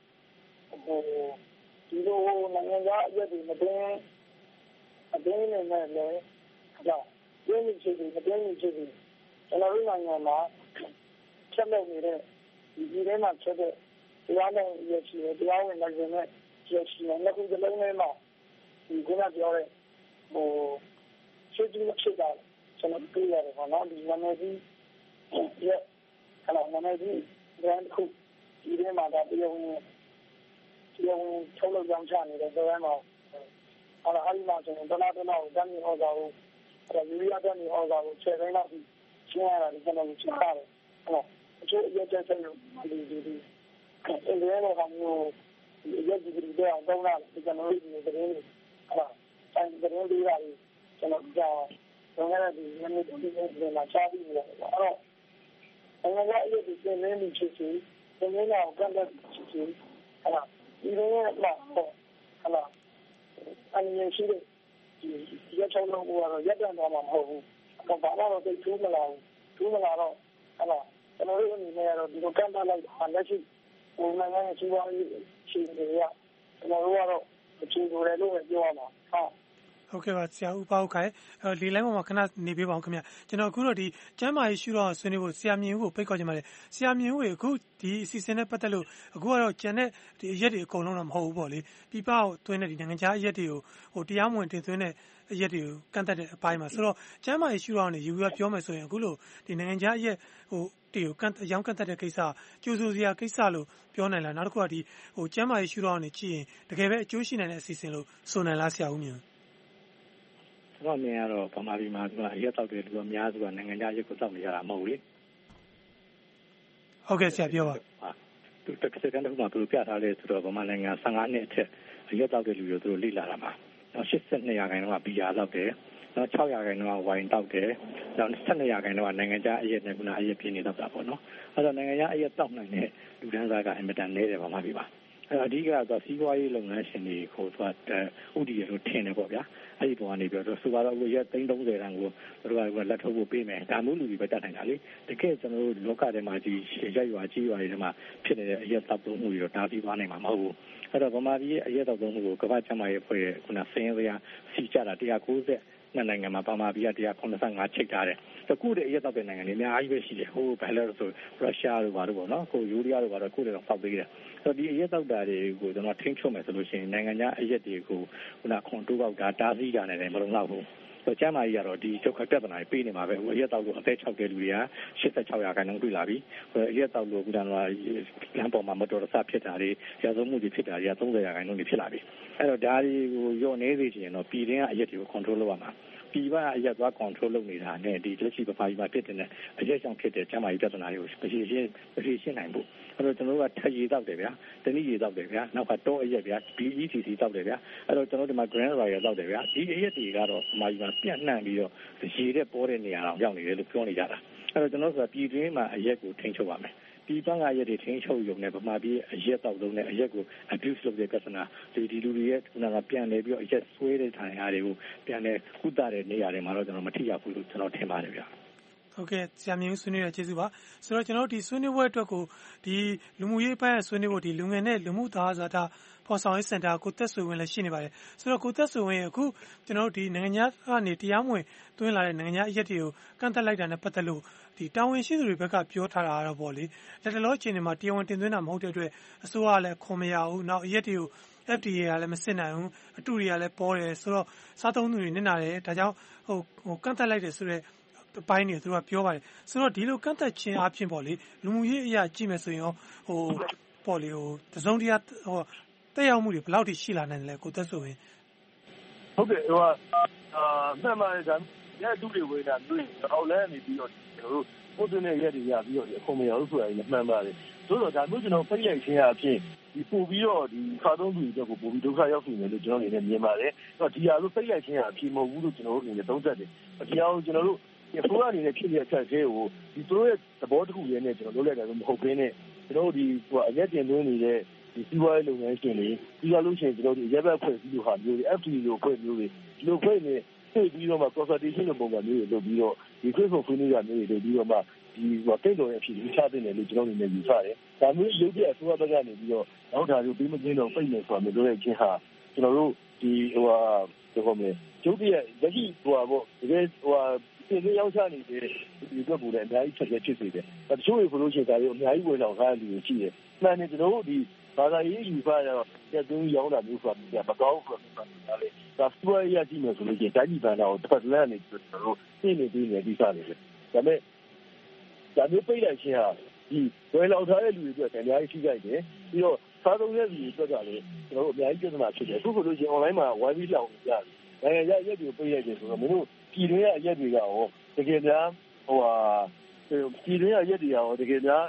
ဒီလိုနိုင်ငံသားအရက်တွေမတင်းနေနဲ့လေရင်းနှီးချေတွေမတင်းနေချေတွေကျွန်တော်တို့နိုင်ငံမှာချက်လုပ်နေတဲ့ဒီထဲမှာချက်တဲ့တရားနဲ့ရရှိတယ်တရားဝင်နိုင်ငံနဲ့ရရှိတယ်နှစ်ခုစလုံးနဲ့မှဒီကပြောတဲ့ရှင်းပြချက်တာကျွန်တော်တွေ့ရတယ်ပေါ့နော်ဒီနာမည်ကြီးရဲ့နာမည်ကြီး brand ခုဒီထဲမှာဒါတရားဝင်ထုတ်လုပ်ကြောင်းချနေတဲ့ဆိုရင်တော့အဲ့ဒီမှာကျွန်တော်တနာကိုတန်းနေဟောတာကိုယူရီးယားတန်းနေဟောတာကိုချက်တိုင်းတော့ရှင်းရတာကျွန်တော်ရှင်းပါတယ်ဟုတ်အချို့အရက်ချက်ချက်လို့ဒီအင်းရဲတော့မျိုးရက်ဒီဒီတော့တော့လာကျွန်တော်တို့ဒီသတင်းတွေဟုတ်ဆိုင်သတင်းတွေရာကျွန်တော်ကြောင်းတော့လည်းဒီနည်းတွေမှာချပြီးနေတယ်အဲ့တော့နိုင်ငံရဲ့အရေးဒီစနေနေ့ဖြစ်စီဒီနေ့တော့ကန့်တဲ့ဖြစ်စီဟုတ်ဒီလိုနဲ့ဟုတ်အနည်းရှိတဲ့ဒီရက်ချုံလုံးကတော့ရက်တန်တော့မှာမဟုတ်ဘူးတော့ဘာလို့သိထူးမလာတော့ကျွန်တော်တို့အနေနဲ့ကတော့ဒီလိုကန့်တတ်လိုက်တာလက်ရှိနိုင်ငံရဲ့စီးပွားရေးရှိတွေကကျွန်တော်တို့ကတော့အခြေအနေတွေလို့ပြောရမှာ
ဟုတ်ကဲ့ပါဆရာဦးပောက်ခိုင်လေလိုင်းပေါ်မှာခဏနေပေးပါအောင်ခင်ဗျကျွန်တော်အခုတော့ဒီကျမ်းမာရေးရှုတော့ဆွေးနွေးဖို့ဆရာမြင့်ဦးကိုဖိတ်ခေါ်ချင်ပါတယ်ဆရာမြင့်ဦးအခုဒီအစီအစဉ်နဲ့ပတ်သက်လို့အခုကတော့ကျန်တဲ့ဒီအရက်တွေအကုန်လုံးတော့မဟုတ်ဘူးပေါ့လေပြပကိုသွင်းတဲ့ဒီနိုင်ငံခြားအရက်တွေကိုတရားမဝင်တင်သွင်းတဲ့အရက်တွေကိုကန့်တတ်တဲ့အပိုင်းမှာဆိုတော့ကျမ်းမာရေးရှုတော့နေယူရပြောမယ်ဆိုရင်အခုလို့ဒီနိုင်ငံခြားအရက်တွေကိုရောင်းကန့်တတ်တဲ့ကိစ္စကြိုးစိုးစရာကိစ္စလို့ပြောနိုင်လားနောက်တစ်ခုကဒီကျမ်းမာရေးရှုတော့နေကြည့်ရင်တကယ်ပဲအကျိုးရှိနိုင်တဲ့အစီအစဉ်လို့ဆိုနိုင်လားဆရာဦးမြင့်
ကျွန်တော်မြင်ရတော့ဗမာပြည်မှာရက်တောက်တွေလူအများစုကနိုင်ငံခြားရက်ကိုစောင့်နေကြတာမဟုတ်ဘူးလေ
ဟုတ်ကဲ့ဆရာပြောပါ
သူတစ်စက္ကန့်တခုမှသူပြထားလဲဆိုတော့ဗမာနိုင်ငံ15နှစ်အထက်ရက်တောက်တဲ့လူတွေသူတို့လေ့လာတာမှာ82%ကဘီယာလောက်တယ် 6%ကဝိုင်တောက်တယ်နောက်12%ကနိုင်ငံခြားအရက်နဲ့ခုနအရက်ပြင်းနေတော့တာပေါ့နော်အဲ့တော့နိုင်ငံခြားအရက်တောက်နိုင်တဲ့လူတန်းစားကအင်မတန်နည်းတယ်ပါမှာပြပါအဲ့အဓိကတော့စီးပွားရေးလုပ်ငန်းရှင်တွေကိုဥတီရလို့ထင်တယ်ပေါ့ဗျာအဲ့ဒီပုံကနေပြီးတော့ဆိုပါတော့ရက်30တန်းကိုတို့ကလက်ထုတ်ဖို့ပေးမယ်ဒါမျိုးလူတွေပဲတတ်နိုင်တာလေတကယ်ကျွန်တော်တို့လောကထဲမှာဒီရက်ရွာကြီးရွာတွေထဲမှာဖြစ်နေတဲ့အရက်တောက်သုံးမှုတွေတော့တားပြီးသွားနိုင်မှာမဟုတ်ဘူးအဲ့တော့ဗမာပြည်ရဲ့အရက်တောက်သုံးမှုကိုကမ္ဘာ့ကျန်းမာရေးအဖွဲ့ရဲ့ခုနစင်းစရာစီကြတာ190နိုင်ငံမှာဗမာပြည်က185ချိတ်ထားတယ်အခုတည်းအရက်တောက်တဲ့နိုင်ငံတွေအများကြီးပဲရှိတယ်ဟိုဘယ်လဲဆိုရုရှားတို့ဘာတို့ပေါ့နော်ကိုယူရီးယားတို့ဘာတို့ကိုလည်းတော့စောက်ပေးတယ်ဆိုတော့ဒီအရက်တောက်တာတွေကိုကျွန်တော်ထိန်းချုပ်မယ်ဆိုလို့ရှိရင်နိုင်ငံခြားအရက်တွေကိုခုနခွန်တိုးပေါက်တာတားဆီးတာနဲ့လည်းမလုံလောက်ဘူးကျမ်းမာရေးကတော့ဒီဒုက္ခပြဿနာတွေပေးနေမှာပဲအရက်တောက်လို့အသက်6တဲ့လူတွေက86%တွေ့လာပြီအရက်တောက်လို့ခုနကလမ်းပေါ်မှာမတော်တဆဖြစ်တာတွေရာဇဝတ်မှုတွေဖြစ်တာတွေက30%နေဖြစ်လာပြီအဲ့တော့ဒါတွေကိုရော့နေစေချင်တော့ပြည်တွင်းကအရက်တွေကို control လုပ်ရမှာပြည်ပအရက်သွား control လုပ်နေတာနဲ့ဒီလက်ရှိပမာကြီးမှာဖြစ်တဲ့အရက်ကြောင့်ဖြစ်တဲ့ကျန်းမာရေးပြဿနာတွေကိုမရှိရှင်းနိုင်ဘူးအဲ့တော့ကျွန်တော်တို့ကထက်ရည်တောက်တယ်ဗျာတနည်းရည်တောက်တယ်ဗျာနောက်ကတောအရက်ဗျာ BETC တောက်တယ်ဗျာအဲ့တော့ကျွန်တော်တို့ဒီမှာ Grand Royal တောက်တယ်ဗျာဒီအရက်တွေကတော့ပမာကြီးမှာပြန့်နှံ့ပြီးတော့ရေတဲ့ပေါ်တဲ့နေရာအောင်ရောက်နေတယ်လို့ပြောနေကြတာအဲ့တော့ကျွန်တော်တို့ကပြည်တွင်းမှာအရက်ကိုထိန်းချုပ်ရမယ်ပြည်ပကအရက်တွေထိန်းချုပ်ရုံနဲ့ဗမာပြည်အရက်တောက်လုံးနဲ့အရက်ကို abuse လုပ်တဲ့ပြဿနာဒီလူတွေရဲ့ခုနကပြန်နေပြီးတော့အရက်ဆွဲတဲ့ဌာနတွေကိုပြန်နေကုသတဲ့နေရာတွေမှာတော့ကျွန်တော်မထိရဘူးလို့ကျွန်တော်ထင်ပါတယ်ဗျာ
ဟုတ်ကဲ့ဆရာမြင့်ဆွေးနွေးရကျေးဇူးပါဆိုတော့ကျွန်တော်ဒီဆွေးနွေးပွဲအတွက်ကိုဒီလူမှုရေးပိုင်းဆွေးနွေးဖို့ဒီလူငယ်နဲ့လူမှုသားဇာတာဖော်ဆောင်ရေးစင်တာကိုသက်ဆွေဝင်လည်းရှိနေပါတယ်ဆိုတော့ကိုသက်ဆွေဝင်အခုကျွန်တော်တို့ဒီနိုင်ငံခြားကနေတရားမဝင်သွင်းလာတဲ့နိုင်ငံခြားအရက်တွေကိုကန့်သက်လိုက်တာနဲ့ပတ်သက်လို့ဒီတာဝန်ရှိသူတွေဘက်ကပြောထားတာတော့ပေါ့လေလက်တလောအချိန်တွေမှာတရားဝင်တင်သွင်းတာမဟုတ်တဲ့အတွက်အစိုးရကလည်းခွန်မရဘူးနောက်အရက်တွေကို FDA ကလည်းမစစ်နိုင်ဘူးအတူတွေကလည်းပေါ်တယ်ဆိုတော့စားသုံးသူတွေနစ်နာတယ်ဒါကြောင့်ဟိုကန့်သက်လိုက်တယ်ဆိုတော့ပိုင်းနေသူကပြောပါတယ်ဆိုတော့ဒီလိုကန့်သက်ခြင်းအပြင်ပေါ့လေလူမှုရေးအရာကြည့်မယ်ဆိုရင်ရောဟိုပေါ့လေဟိုတစုံတရာဟိုတက်ရောက်မှုတွေဘယ်လောက်ထိရှိလာနိုင်လဲကိုသက်ဆိုရင်
ဟုတ်ကဲ့ဟိုမှန်ပါတယ်ဒါရဲ့အတူတွေဝင်တာတွေ့အောက်လမ်းနေပြီးတော့ကျွန်တော်တို့ပို့သွင်းတဲ့ရက်တွေရပြီးတော့အခုမရဘူးဆိုတာလည်းမှန်ပါတယ်ဆိုတော့ဒါမျိုးကျွန်တော်ဖိတ်လိုက်ခြင်းအပြင်ဒီပို့ပြီးတော့ဒီခါသုံးသူတွေအတွက်ကိုပို့ပြီးဒုက္ခရောက်နေတယ်လို့ကျွန်တော်အနေနဲ့မြင်ပါတယ်အဲ့တော့ဒီဟာလို့ဖိတ်လိုက်ခြင်းအပြင်မဟုတ်ဘူးလို့ကျွန်တော်တို့အနေနဲ့သုံးသပ်တယ်တရားကိုကျွန်တော်တို့ဒီပရိုဂရမ်အနေနဲ့ဖြစ်တဲ့အချက်အခဲကိုဒီသူတို့ရဲ့သဘောတခုရင်းနဲ့ကျွန်တော်လုပ်လိုက်တာမဟုတ်ဘဲနဲ့ကျွန်တော်တို့ဒီအရက်တင်သွင်းနေတဲ့ဒီစီးပွားရေးလုပ်ငန်းရှင်တွေပြီးတော့လို့ရှိရင်ကျွန်တော်တို့ရက်ဘက်ဖွဲ့စည်းလို့ဟာမျိုးတွေ FTA လိုဖွဲ့မျိုးတွေဒီလိုဖွဲ့နေသိပြီးတော့မှ consultation လိုပုံစံမျိုးတွေလုပ်ပြီးတော့ဒီခွင့်ဖို့ဖွင့်နေတာမျိုးတွေလုပ်ပြီးတော့မှဒီတိတ်တော်ရဲ့အဖြစ်ကြီးချတဲ့တယ်လို့ကျွန်တော်အနေနဲ့ယူဆတယ်။ဒါမျိုးရုပ်တဲ့အစိုးရဘက်ကနေပြီးတော့နောက်တာမျိုးပြီးမကင်းတော့ပြိတ်နေဆိုတာမျိုးလုပ်လိုက်ခြင်းဟာကျွန်တော်တို့ဒီရုပ်ရဲ့လက်ရှိပေါ့တကယ်ဒီရောက်ချနေတဲ့ဒီဘက်ကိုလည်းအများကြီးချက်ဖြစ်စေတယ်။တချို့တွေဘလို့ရှိရင်ဒါတွေအများကြီးဝင်အောင်ထားတဲ့လူတွေရှိတယ်။မှန်တယ်ကျွန်တော်တို့ဒီဘာသာရေးယူဆရတော့တက်သွင်းရောင်းတာမျိုးဆိုတာမကောင်းဘူးဆိုတာလေဒါစပွားရကြည့်မယ်ဆိုလို့ရှိရင်တိုင်းပြည်ဘဏ္ဍာကိုတစ်ဖက်လမ်းနေကျွန်တော်တို့သိနေပြီးနေပြီးစားနေတယ်ဒါပေမဲ့ဒါမျိုးပြိလိုက်ခြင်းဟာဒီဝယ်လောက်ထားတဲ့လူတွေအတွက်အများကြီးရှိကြတယ်ပြီးတော့စားသုံးတဲ့လူတွေအတွက်ကလည်းကျွန်တော်တို့အများကြီးပြဿနာဖြစ်တယ်အခုဆိုလို့ရှိရင် online မှာဝိုင်းပြီးလောင်နေကြတယ်နိုင်ငံခြားရက်တွေပြိလိုက်တယ်ဆိုတော့မင်းတို့ပြည်တွင်းရဲ့ရက်တွေကရောတကယ်များပြည်တွင်းရဲ့ရက်တွေရောတကယ်များ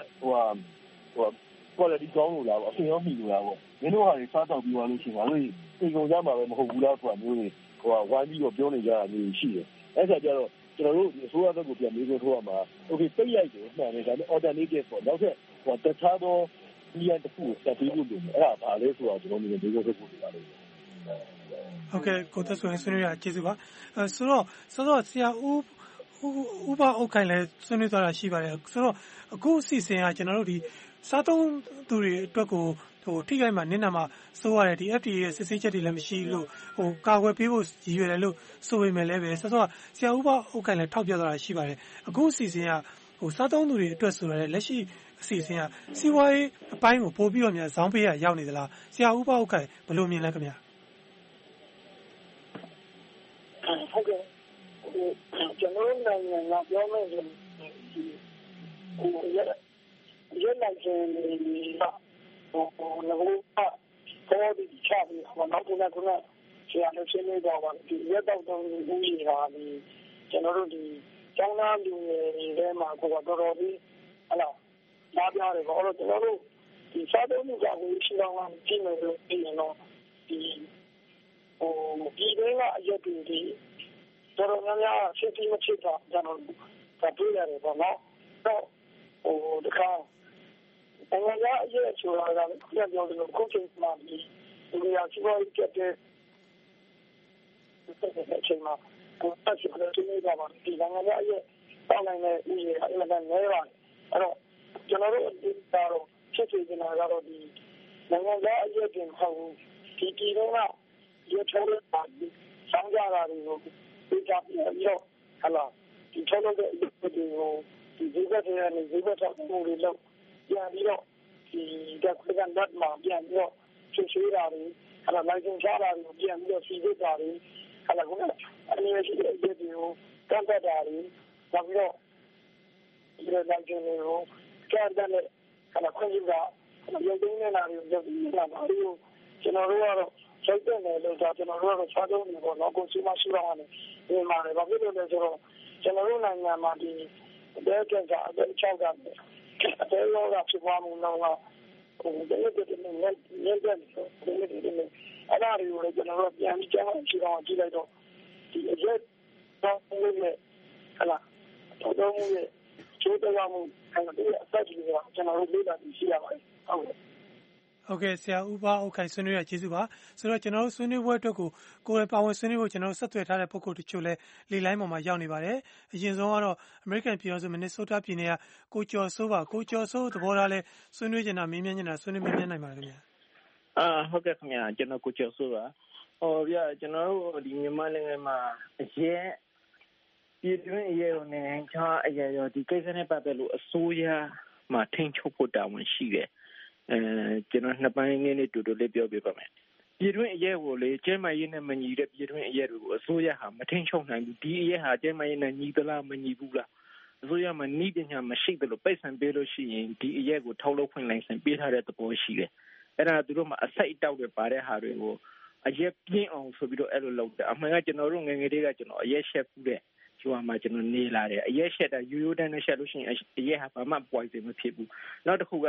quality ကောင်းလို့လားပေါ့အဆင်ရောမိလို့လားပေါ့မင်းတို့ဟာတွေစားတော့ပြီးသွားလို့ရှိရင်ငါတို့စိတ်ကုန်ကြမှာပဲမဟုတ်ဘူးလားဆိုတာမျိုးတွေဝိုင်းပြီးတော့ပြောနေကြတာမျိုးရှိတယ်အဲ့ဒါကြတော့ကျွန်တော်တို့ဒီအစိုးရဘက်ကိုပြန်ပြီးထိုးရမှာ okay ပိတ်လိုက်တယ်မှန်တယ်ဒါပေမဲ့ alternative ပေါ့နောက်ထပ်တခြားသောဒီရတစ်ခုကိုဆက်ပြီးလို့အဲ့ဒါဘာလဲဆိုတော့ကျွန်တော်တို့ဒီလိုပဲပို့ပြပါလိမ့်မယ်
ဟုတ်ကဲ့ကိုသက်ဆွေဆွေးနွေးရကျေးဇူးပါဆိုတော့ဆရာဦးဘအုတ်ခိုင်လည်းဆွေးနွေးသွားတာရှိပါတယ်ဆိုတော့အခုအစီအစဉ်ကကျွန်တော်တို့ဒီစားသုံးသူတွေအတွက်ကိုထိခိုက်မှာနစ်နာမှာစိုးရတယ်ဒီ FDA ရဲ့စစ်ဆေးချက်တွေလည်းမရှိလို့ကာကွယ်ပေးဖို့ရည်ရွယ်တယ်လို့ဆိုပေမဲ့လည်းပဲဆိုတော့ဆရာဦးဘအုတ်ခိုင်လည်းထောက်ပြသွားတာရှိပါတယ်အခုအစီအစဉ်ကစားသုံးသူတွေအတွက်ဆိုရတဲ့လက်ရှိအစီအစဉ်ကစီးပွားရေးအပိုင်းကိုပို့ပြီးတော့များဇောင်းပေးရရောက်နေသလားဆရာဦးဘအုတ်ခိုင်ဘယ်လိုမြင်လဲခင်ဗျာ
ဟုတ်ကဲ့ကျွန်တော်တို့နိုင်ငံကပြောမယ်ဆိုရက်လိုက်ခြင်းတွေကငါတို့ပေါ်ဒီချာပြီးနောက်တစ်ခုကဆရာတို့ရှင်းနေတော့ပါဒီရက်တော့တော့ဦးကြီးဟာဒီကျွန်တော်တို့ဒီကျောင်းသားလူငယ်တွေထဲမှာတော်တော်လေးဟလာလာပြတယ်ပေါ့တော့ကျွန်တော်တို့ဒီစားသုံးမှုကကိုရှိတော့မှကြည့်မယ်လို့ပြင်တော့ဒီဒီကအရက်တွေတော်တော်များများဖြစ်ပြီးမဖြစ်တာကျွန်တော်တွေ့ရတယ်ပေါ့နော်တော့ဒီခါနိုင်ငံသားအရေးဆိုတာကလည်းပြောလို့ကိုယ်ချင်းမှဒီလူရရှိဖို့ကြတဲ့အချိန်မှာကိုယ်တက်ရှိတဲ့သူတွေကပါဒီနိုင်ငံသားအရေးတောင်းနိုင်တဲ့ဥယျာဉ်အမှန်တန်နေပါတယ်အဲ့တော့ကျွန်တော်တို့ဒီတော့ဖြစ်နေနေတာကတော့ဒီနိုင်ငံသားအရေးတင်ဟုတ်ဒီပြည်တော့ရထိုးတဲ့ပါဆောင်းကြတာတွေကိုဒီကပြီးတော့ဟလာဒီထိုးတဲ့ဒီကိုဒီဇိဘတ်တွေနဲ့ဇိဘတ်ဆောက်မှုတွေလုပ်ပြန်ပြီးတော့ဒီကခွင့်ကတ်မှာပြန်ပြီးတော့ဖြစ်ရှိတာတွေဟလာလိုင်စင်ချတာတွေပြန်ပြီးတော့စီစစ်တာတွေဟလာကနေရှိတဲ့အရေးတွေကိုကန့်သက်တာတွေနောက်ပြီးတော့ဒီလိုလိုင်စင်တွေကိုကန့်သက်တဲ့ဟလာခွင့်ပြုတာရုပ်သိမ်းနေတာတွေရုပ်သိမ်းနေတာတွေကိုကျွန်တော်တို့ကတော့စိတ်တက်နေလို့ကျွန်တော်တို့ကတော့စားသုံးနေပေါ့နော်ကိုစီမရှိတော့ဘူးဒီမှာလည်းဘာဖြစ်လို့လဲဆိုတော့ကျွန်တော်တို့နိုင်ငံမှာဒီတဲကက်ကအတဲ6ကအတဲရောကဖြစ်သွားမှုတော့ဟိုဒီလိုတည်းနဲ့ညံ့တယ်ဒီလိုတည်းနဲ့အဲ့ဒါတွေကိုလည်းကျွန်တော်တို့ပြန်ပြီးကြောင်းရှိတော့ကြည့်လိုက်တော့ဒီအရက်တော့လို့နဲ့ဟလာတော့မှုရဲ့ချိုးတော့မှုအဲ့ဒါအဆက်ကြီးကကျွန်တော်တို့လေ့လာပြီးရှိရပါတယ်
ဟုတ်ကဲ့ဆရာဥပဥခိုင်ဆွေးနွေးရကျေးဇူးပါဆိုတော့ကျွန်တော်တို့ဆွေးနွေးပွဲအတွက်ကိုယ်ပါဝင်ဆွေးနွေးဖို့ကျွန်တော်တို့ဆက်သွယ်ထားတဲ့ပုဂ္ဂိုလ်တချို့လည်းလေလိုင်းပေါ်မှာရောက်နေပါတယ်အရင်ဆုံးကတော့ American ပြည်တော်စု Minnesota ပြည်နယ်ကကိုကျော်စိုးပါကိုကျော်စိုးသဘောထားလဲဆွေးနွေးချင်တာမေးမြန်းချင်တာဆွေးနွေးမေးမြန်းနိုင်ပါတယ်ခင်ဗျာ
ဟုတ်ကဲ့ခင်ဗျာကျွန်တော်ကိုကျော်စိုးပါဗျာကျွန်တော်တို့ဒီမြန်မာနိုင်ငံမှာအရေးပြည်တွင်းအရေးကိုနိုင်ငံခြားအရေးရောဒီကိစ္စနဲ့ပတ်သက်လို့အစိုးရမှာထိန်းချုပ်ဖို့တာဝန်ရှိတယ်ကျွန်တော်နှစ်ပိုင်းနဲ့တူတူလေးပြောပြပါမယ်ပြည်တွင်းအရေးကိုလေကျဲမရေးနဲ့မညီတဲ့ပြည်တွင်းအရေးတွေကိုအစိုးရဟာမထိန်းချုပ်နိုင်ဘူးဒီအရေးဟာကျဲမရေးနဲ့ညီသလားမညီဘူးလားအစိုးရမှာနှီးပညာမရှိတယ်လို့ပိတ်ဆံပေးလို့ရှိရင်ဒီအရေးကိုထောက်လုပ်ဖွင့်လိုင်စင်ပေးထားတဲ့သဘောရှိတယ်အဲ့ဒါသူတို့မှာအစိတ်အတောက်တွေပါတဲ့ဟာတွေကိုအရေးပြင်းအောင်ဆိုပြီးတော့အဲ့လိုလုပ်တယ်အမှန်ကကျွန်တော်တို့ငယ်ငယ်လေးကကျွန်တော်အရေးရှက်ဘူးတဲ့ကျွမ်းမှာကျွန်တော်နေလာတယ်အရေးရှက်တာရိုးရိုးတန်းနဲ့ရှက်လို့ရှိရင်အရေးဟာဘာမှပွိုင်စင်မဖြစ်ဘူးနောက်တစ်ခုက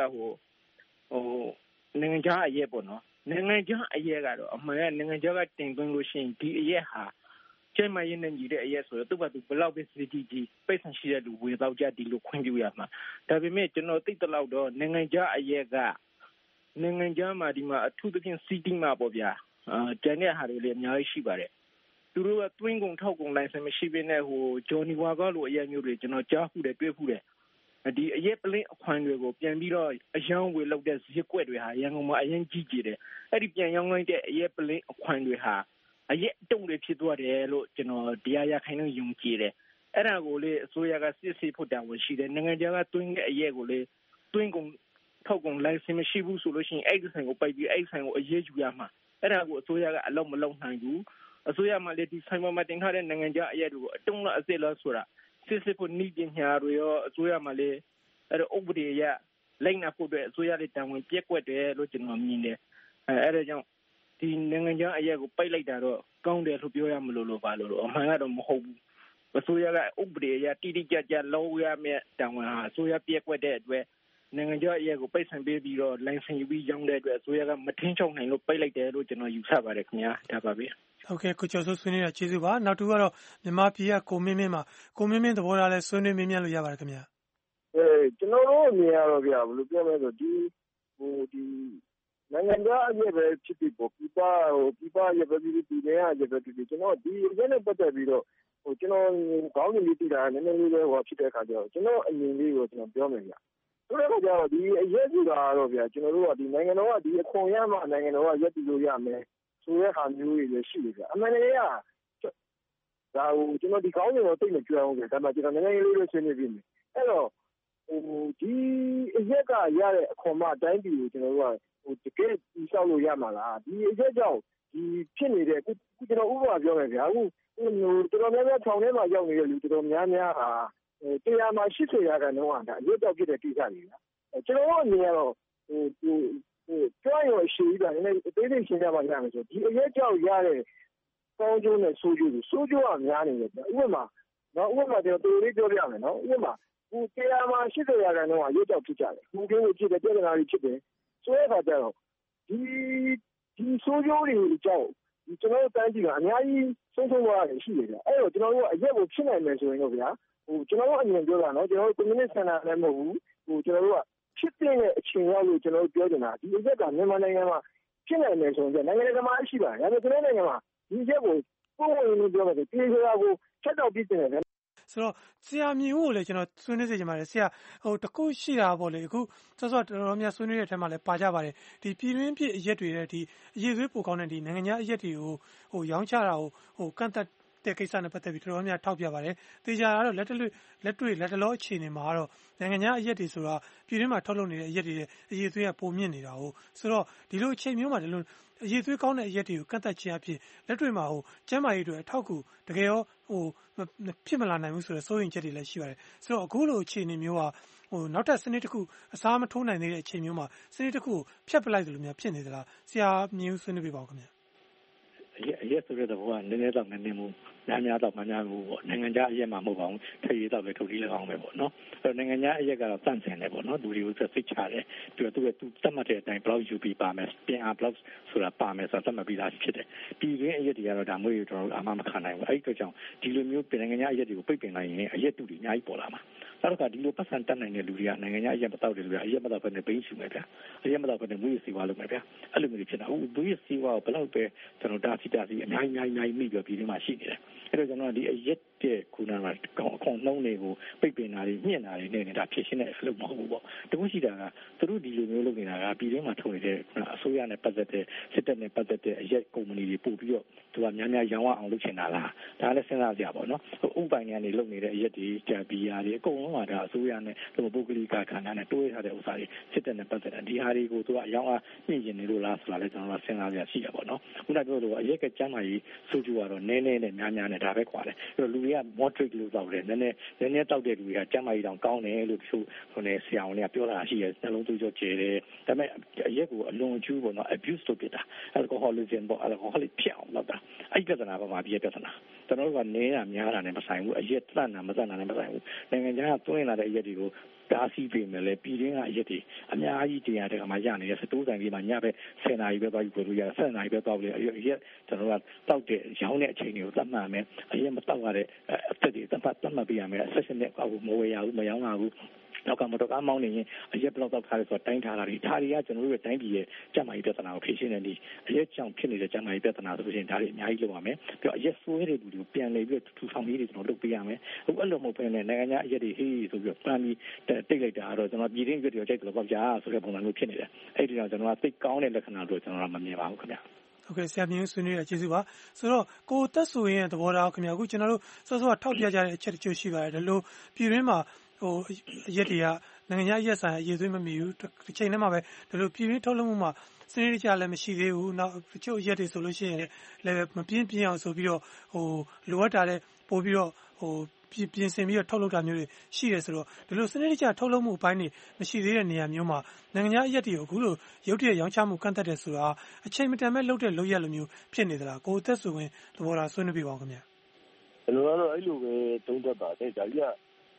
နိုင်ငံခြားအရေးပေါ့နော်နိုင်ငံခြားအရေးကတော့အမှန်ကနိုင်ငံခြားကတင်သွင်းလို့ရှိရင်ဒီအရေးဟာကျမရင်းနဲ့ညီတဲ့အရေးဆိုတော့သူ့ဘာသူဘလောက်ပဲစီတီကြီးပိတ်ဆံရှိတဲ့လူဝေတော့ကြဒီလိုခွင့်ပြုရမှာဒါပေမဲ့ကျွန်တော်သိတဲ့လောက်တော့နိုင်ငံခြားအရေးကနိုင်ငံခြားမှာဒီမှာအထူးသဖြင့်စီတီမှာပေါ့ဗျာကျန်တဲ့ဟာတွေလည်းအများကြီးရှိပါတယ်သူတို့ကတွင်းကုန်ထောက်ကုန်လိုင်စင်မရှိဘဲနဲ့ဂျော်နီဝါကလိုအရေးမျိုးတွေကျွန်တော်ကြားဖူးတယ်တွေ့ဖူးတယ်ဒီအရေးပလင်းအခွန်တွေကိုပြန်ပြီးတော့အယောင်းဝယ်လုပ်တဲ့ဈေးကွက်တွေဟာရန်ကုန်မှာအရင်ကြီးကြည့်တယ်အဲ့ဒီပြန်ရောင်းလိုက်တဲ့အရေးပလင်းအခွန်တွေဟာအရေးတုံတွေဖြစ်သွားတယ်လို့ကျွန်တော်တရားရခိုင်လို့ယုံကြည်တယ်အဲ့ဒါကိုလေအစိုးရကစစ်ဆေးဖို့တာဝန်ရှိတယ်နိုင်ငံခြားကတွင်းတဲ့အရေးကိုလေတွင်းကုန်ထောက်ကုန်လိုင်စင်မရှိဘူးဆိုလို့ရှိရင်အဲ့ဒီဆိုင်ကိုပိုက်ပြီးအဲ့ဆိုင်ကိုအရေးယူရမှာအဲ့ဒါကိုအစိုးရကအလုံးမလုံးနိုင်ဘူးအစိုးရမှလည်းဒီဆိုင်မှာတင်ထားတဲ့နိုင်ငံခြားအရေးတွေကိုအတုံးလားအစစ်လားဆိုတာစစ်ဖို့နှီးပညာတွေရောအစိုးရမှလည်းအဲ့တော့ဥပဒေရလိုက်နာဖို့အတွက်အစိုးရလည်းတာဝန်ပြက်ကွက်တယ်လို့ကျွန်တော်မြင်တယ်အဲ့ဒါကြောင့်ဒီနိုင်ငံခြားအရေးကိုပိတ်လိုက်တာတော့ကောင်းတယ်လို့ပြောရမလို့ပါလို့အမှန်ကတော့မဟုတ်ဘူးအစိုးရကဥပဒေရတိတိကျကျလောက်ရမယ့်တာဝန်ဟာအစိုးရပြက်ကွက်တဲ့အတွက်နိုင်ငံခြားအရေးကိုပိတ်ဆံပေးပြီးတော့လိုင်စင်ယူပြီးရောင်းတဲ့အတွက်အစိုးရကမထင်းချုံနိုင်လို့ပိတ်လိုက်တယ်လို့ကျွန်တော်ယူဆပါတယ်ခင်ဗျာဒါပါပဲ
ဟုတ်ကဲ့ကိုကျော်စိုးဆွေးနွေးတာကျေးဇူးပါနောက်တူကတော့မြန်မာပြည်ကကိုမင်းမင်းပါကိုမင်းမင်းသဘောထားလဲဆွေးနွေးမေးမြန်းလို့ရပါတယ်ခင်ဗျာ
ကျွန်တော်တို့အမြင်ရတော့ဗျာဘယ်လိုပြောမလဲဆိုဒီနိုင်ငံသားအရေးပဲဖြစ်ဖြစ်ပေါ့ပြပရဲ့ပဲဖြစ်ဖြစ်ပြည်နယ်အရေးပဲဖြစ်ဖြစ်ကျွန်တော်ဒီအရေးနဲ့ပတ်သက်ပြီးတော့ကျွန်တော်ခေါင်းစဉ်လေးသိတာနည်းနည်းလေးပဲဖြစ်တဲ့အခါကျတော့ကျွန်တော်အမြင်လေးကိုကျွန်တော်ပြောမယ်ဗျာဆိုတော့ကြာဒီအရေးကြီးတာတော့ဗျာကျွန်တော်တို့ကဒီနိုင်ငံတော်ကဒီအခွန်ရမှနိုင်ငံတော်ကရပ်တည်လို့ရမယ်ဆိုတဲ့ဟာမျိုးတွေလည်းရှိတယ်ဗျာအမှန်တကယ်ကဒါကျွန်တော်ဒီခေါင်းစဉ်ကိုသိမကြွအောင်ဗျာဒါမှကျွန်တော်နည်းနည်းလေးပဲဆွေးနွေးပြမယ်အဲ့တော့ဒီအရက်ကရတဲ့အခွန်မှအတိုင်းပြည်ကိုကျွန်တော်တို့ကတကယ်ပြီးဆောက်လို့ရမှာလားဒီအရက်ကြောင့်ဒီဖြစ်နေတဲ့အခုကျွန်တော်ဥပမာပြောမယ်ဗျာအခုတော်တော်များများထောင်ထဲမှာရောက်နေတဲ့လူတော်တော်များများဟာတရားမှာ80%ကဒါအရက်ကြောင့်ဖြစ်တဲ့ကိစ္စတွေဗျာကျွန်တော်တို့အနေနဲ့တော့ပြောရရင်ရှိတာနည်းနည်းအသေးစိတ်ရှင်းပြပါရမယ်ဆိုဒီအရက်ကြောင့်ရတဲ့ကောင်းကျိုးနဲ့ဆိုးကျိုးကများနေတယ်ဗျာဥပမာကျွန်တော်လေးပြောပြမယ်နော်ဥပမာတရားမှာ80%ကရုပ်ကြောက်ဖြစ်ကြတယ်။ဘုံကင်းကိုဖြစ်တယ်ပြဿနာတွေဖြစ်တယ်။ဆိုတဲ့အခါကျတော့ဒီဆိုးကျိုးတွေကြောင့်ဒီကျွန်တော်တို့တိုင်းပြည်ကအများကြီးဆုံးရှုံးသွားတာရှိတယ်ဗျအဲ့တော့ကျွန်တော်တို့ကအရက်ကိုဖြစ်နိုင်မယ်ဆိုရင်တော့ဗျာကျွန်တော်တို့အမြင်ပြောတာနော်ကျွန်တော်တို့ကွန်မြူနစ်စင်တာလည်းမဟုတ်ဘူးကျွန်တော်တို့ကဖြစ်တဲ့အခြေရောက်လို့ကျွန်တော်တို့ပြောနေတာဒီအရက်ကမြန်မာနိုင်ငံမှာဖြစ်နိုင်မယ်ဆိုရင်နိုင်ငံတကာမှာရှိပါတယ်ဒါပေမဲ့ကျွန်တော်နိုင်ငံမှာဒီအရက်ကိုပုံဝင်လို့ပြောတယ်ဒီအရက်ကိုချက်တော့ပြစ်တယ်
ဆိုတော့ဆရာမြင်ဦးကိုလည်းကျွန်တော်ဆွေးနွေးစေချင်ပါတယ်ဆရာတခုရှိတာပေါ့လေအခုစောစောတော်တော်များဆွေးနွေးတဲ့အထက်မှာလည်းပါကြပါတယ်ဒီပြည်တွင်းဖြစ်အရက်တွေတဲ့ဒီအရေးသွေးပိုကောင်းတဲ့ဒီနိုင်ငံခြားအရက်တွေကိုရောင်းချတာကိုကန့်သက်တဲ့ကိစ္စနဲ့ပတ်သက်ပြီးတော်တော်များထောက်ပြပါတယ်သေချာကတော့လက်တလောအခြေအနေမှာကတော့နိုင်ငံခြားအရက်တွေဆိုတာပြည်တွင်းမှာထုတ်လုပ်နေတဲ့အရက်တွေရဲ့အရေးသွေးကပိုမြင့်နေတာဟုတ်ဆိုတော့ဒီလိုအချိန်မျိုးမှာဒီလိုအရေးသွေးကောင်းတဲ့အရက်တွေကိုကန့်သက်ခြင်းအဖြစ်လက်တွေ့မှာကျန်းမာရေးတွေအထောက်အကူတကယ်ရောဖြစ်မလာနိုင်ဘူးဆိုတော့စိုးရိမ်ချက်တွေလည်းရှိပါတယ်ဆိုတော့အခုလိုအခြေအနေမျိုးကနောက်ထပ်စနစ်တစ်ခုအစားမထိုးနိုင်သေးတဲ့အချိန်မျိုးမှာစနစ်တစ်ခုဖျက်ပလိုက်တယ်လို့များဖြစ်နေသလားဆရာမြင်ဆွေးနွေးပြပါဦးခင်ဗျာ
အရက်ဆိုတဲ့သဘောကနည်းနည်းတော့နည်းနည်းမို့များတော့များဘူးပေါ့နိုင်ငံခြားအရက်မှာမဟုတ်ပါဘူးထိရေးတော့ပဲထုတ်ပြီးလည်းကောင်းပဲပေါ့နော်အဲ့တော့နိုင်ငံခြားအရက်ကတော့တန့်စင်တယ်ပေါ့နော်လူတွေကိုစိတ်ချတယ်ပြီးတော့သူသတ်မှတ်တဲ့အတိုင်းဘလောက်ယူပြီးပါမယ်ပြင်အားဘလောက်ဆိုတာပါမယ်ဆိုတာသတ်မှတ်ပြီးသားဖြစ်တယ်ပြည်တွင်းအရက်တွေကတော့ဒါမျိုးတွေကျွန်တော်တို့အာမမခံနိုင်ဘူးအဲ့ဒီတော့ကြောင့်ဒီလိုမျိုးနိုင်ငံခြားအရက်တွေကိုပိတ်ပင်လိုက်ရင်အရက်တူတွေအများကြီးပေါ်လာမှာနောက်တစ်ခါဒီလိုပတ်စံတက်နိုင်တဲ့လူတွေကနိုင်ငံခြားအရက်မတောက်တဲ့လူတွေအရက်မတောက်ဘဲနဲ့ဘိန်းရှူမယ်ဗျာအရက်မတောက်ဘဲနဲ့မွေးစီဝါလုပ်မယ်ဗျာအဲ့လိုမျိုးဖြစ်တာဟုတ်မွေးစီဝါကိုဘယ်လောက်ပဲကျွန်တော်တာစီအများကြီးမိပြီးပြည်တွင်းမှာရှိနေတယ်အဲ့တော့ကျွန်တော်ဒီအရက်တဲ့ခုနကအခွန်နှုံးတွေကိုပိတ်ပင်တာတွေမြင့်တာတွေနဲ့နေတာဖြစ်ရှင်းတဲ့အလုပ်မဟုတ်ဘူးပေါ့တခုရှိတာကသူတို့ဒီလိုမျိုးလုပ်နေတာကပြည်တွင်းမှာထုတ်နေတဲ့အစိုးရနဲ့ပတ်သက်တဲ့စစ်တပ်နဲ့ပတ်သက်တဲ့အရက်ကုမ္ပဏီတွေပို့ပြီးတော့သူကများများရောင်းအောင်လုပ်ချင်တာလားဒါလည်းစဉ်းစားကြပါတော့ဥပိုင်ကနေလုပ်နေတဲ့အရက်တွေကြာဘီယာတွေအကုန်လုံးကဒါအစိုးရနဲ့ပုဂ္ဂလိကခန္ဓာနဲ့တွဲထားတဲ့ဥစ္စာတွေစစ်တပ်နဲ့ပတ်သက်တဲ့ဒီဟာတွေကိုသူကအရောင်းအားမြင့်ကျင်နေလို့လားဆိုတာလည်းကျွန်တော်ကစဉ်းစားကြရှိတာပေါ့နော်ခုနပြောလို့အရက်ကကျမ်းမာရေးဆိုကြတော့နည်းနဲ့များနဲ့ဒါပဲခွာတယ်အဲ့တော့လူတွေက moderate လို့တောက်တယ်နည်းနည်းတောက်တဲ့လူတွေကကျမ်းမာရေးတောင်ကောင်းတယ်လို့တချို့ဆရာဝန်တွေကပြောတာရှိတယ်နှလုံးသွေးကြောကျယ်တယ်ဒါပေမဲ့အရက်ကိုအလွန်အကျူးပေါ့နော် abuse လုပ်ပြတာ alcoholism ပေါ့ alcoholic ဖြစ်အောင်လုပ်တာအဲ့ဒီပြဿနာပေါ်မှာပြဿနာကျွန်တော်တို့ကနည်းတာများတာနဲ့မဆိုင်ဘူးအရက်တတ်တာမတတ်တာနဲ့မဆိုင်ဘူးနိုင်ငံခြားကသွင်းလာတဲ့အရက်တွေကိုတားဆီးပေးမယ်လေပြည်တွင်းကအရက်တွေအများကြီးတရားတကမှာရနေတဲ့စတိုးဆိုင်လေးမှာညပဲ10နာရီပဲသွားယူလို့ရတယ်10နာရီပဲသွားလို့အရက်ကျွန်တော်ကတောက်တဲ့ရောင်းတဲ့အချိန်တွေကိုသတ်မှတ်မယ်အရက်မတောက်ရတဲ့အသက်တွေသတ်မှတ်ပေးရမယ်ဆက်ရှင်နဲ့အောက်မဝယ်ရဘူးမရောင်းရဘူးနောက်ကမတော်ကားမောင်းနေရင်အရက်ဘလောက်တောက်ထားလဲဆိုတော့တိုင်းထားတာဒီဒါတွေကကျွန်တော်တို့ရဲ့တိုင်းပြည်ရဲ့ကျန်းမာရေးပြဿနာကိုဖြေရှင်းနေတယ်အရက်ကြောင့်ဖြစ်နေတဲ့ကျန်းမာရေးပြဿနာဆိုလို့ရှိရင်ဒါတွေအများကြီးလုပ်ရမယ်ပြီးတော့အရက်ဆွဲတဲ့လူတွေကိုပြန်လေပြီးထူထောင်ရေးတွေကျွန်တော်လုပ်ပေးရမယ်အခုအဲ့လိုမဟုတ်ဘဲနဲ့နိုင်ငံခြားအရက်တွေဟေးဆိုပြီးပန်းပြီးတိတ်လိုက်တာတော့ကျွန်တော်ပြည်တွင်းရွက်တွေကြိုက်တယ်လို့ပေါ့ကြာဆိုတဲ့ပုံစံမျိုးဖြစ်နေတယ်အဲ့ဒီတော့ကျွန်တော်ကသိကောင်းတဲ့လက္ခဏာလို့ကျွန်တော်ကမမြင်ပါဘူးခင်ဗျာ
ဟုတ်ကဲ့ဆရာမြင့်ဆွေးနွေးရကျေးဇူးပါဆိုတော့ကိုသက်ဆိုရင်သဘောထားခင်ဗျာအခုကျွန်တော်တို့စောစောထောက်ပြကြတဲ့အချက်တချို့ရှိပါတယ်ဒါလို့ပြည်တွင်းမှာအရက်တွေကနိုင်ငံခြားရက်ဆိုင်အရေးသွေးမမီဘူးတစ်ချိန်တည်းမှာပဲဒါလို့ပြည်တွင်းထုတ်လုပ်မှုမှာစနစ်တကျလည်းမရှိသေးဘူးနောက်တချို့ရက်တွေဆိုလို့ရှိရင်လည်းမပြင်းအောင်ဆိုပြီးတော့လိုအပ်တာလည်းပို့ပြီးတော့ပြင်ဆင်ပြီးတော့ထုတ်လုပ်တာမျိုးတွေရှိတယ်ဆိုတော့ဒီလိုစနစ်တကျထုတ်လုပ်မှုအပိုင်းတွေမရှိသေးတဲ့နေရာမျိုးမှာနိုင်ငံခြားအရက်တွေကိုအခုလိုရုပ်တရက်ရောင်းချမှုကန့်သက်တယ်ဆိုတာအချိန်မတန်မဲ့လုပ်တဲ့လုပ်ရက်လိုမျိုးဖြစ်နေသလားကိုသက်ဆိုရင်သဘောထားဆွေးနွေးပြပါဦးခင်ဗျာ
ကျွန်တော်ကတော့အဲ့လိုပဲသုံးသပ်ပါတယ်ဒါကြီးက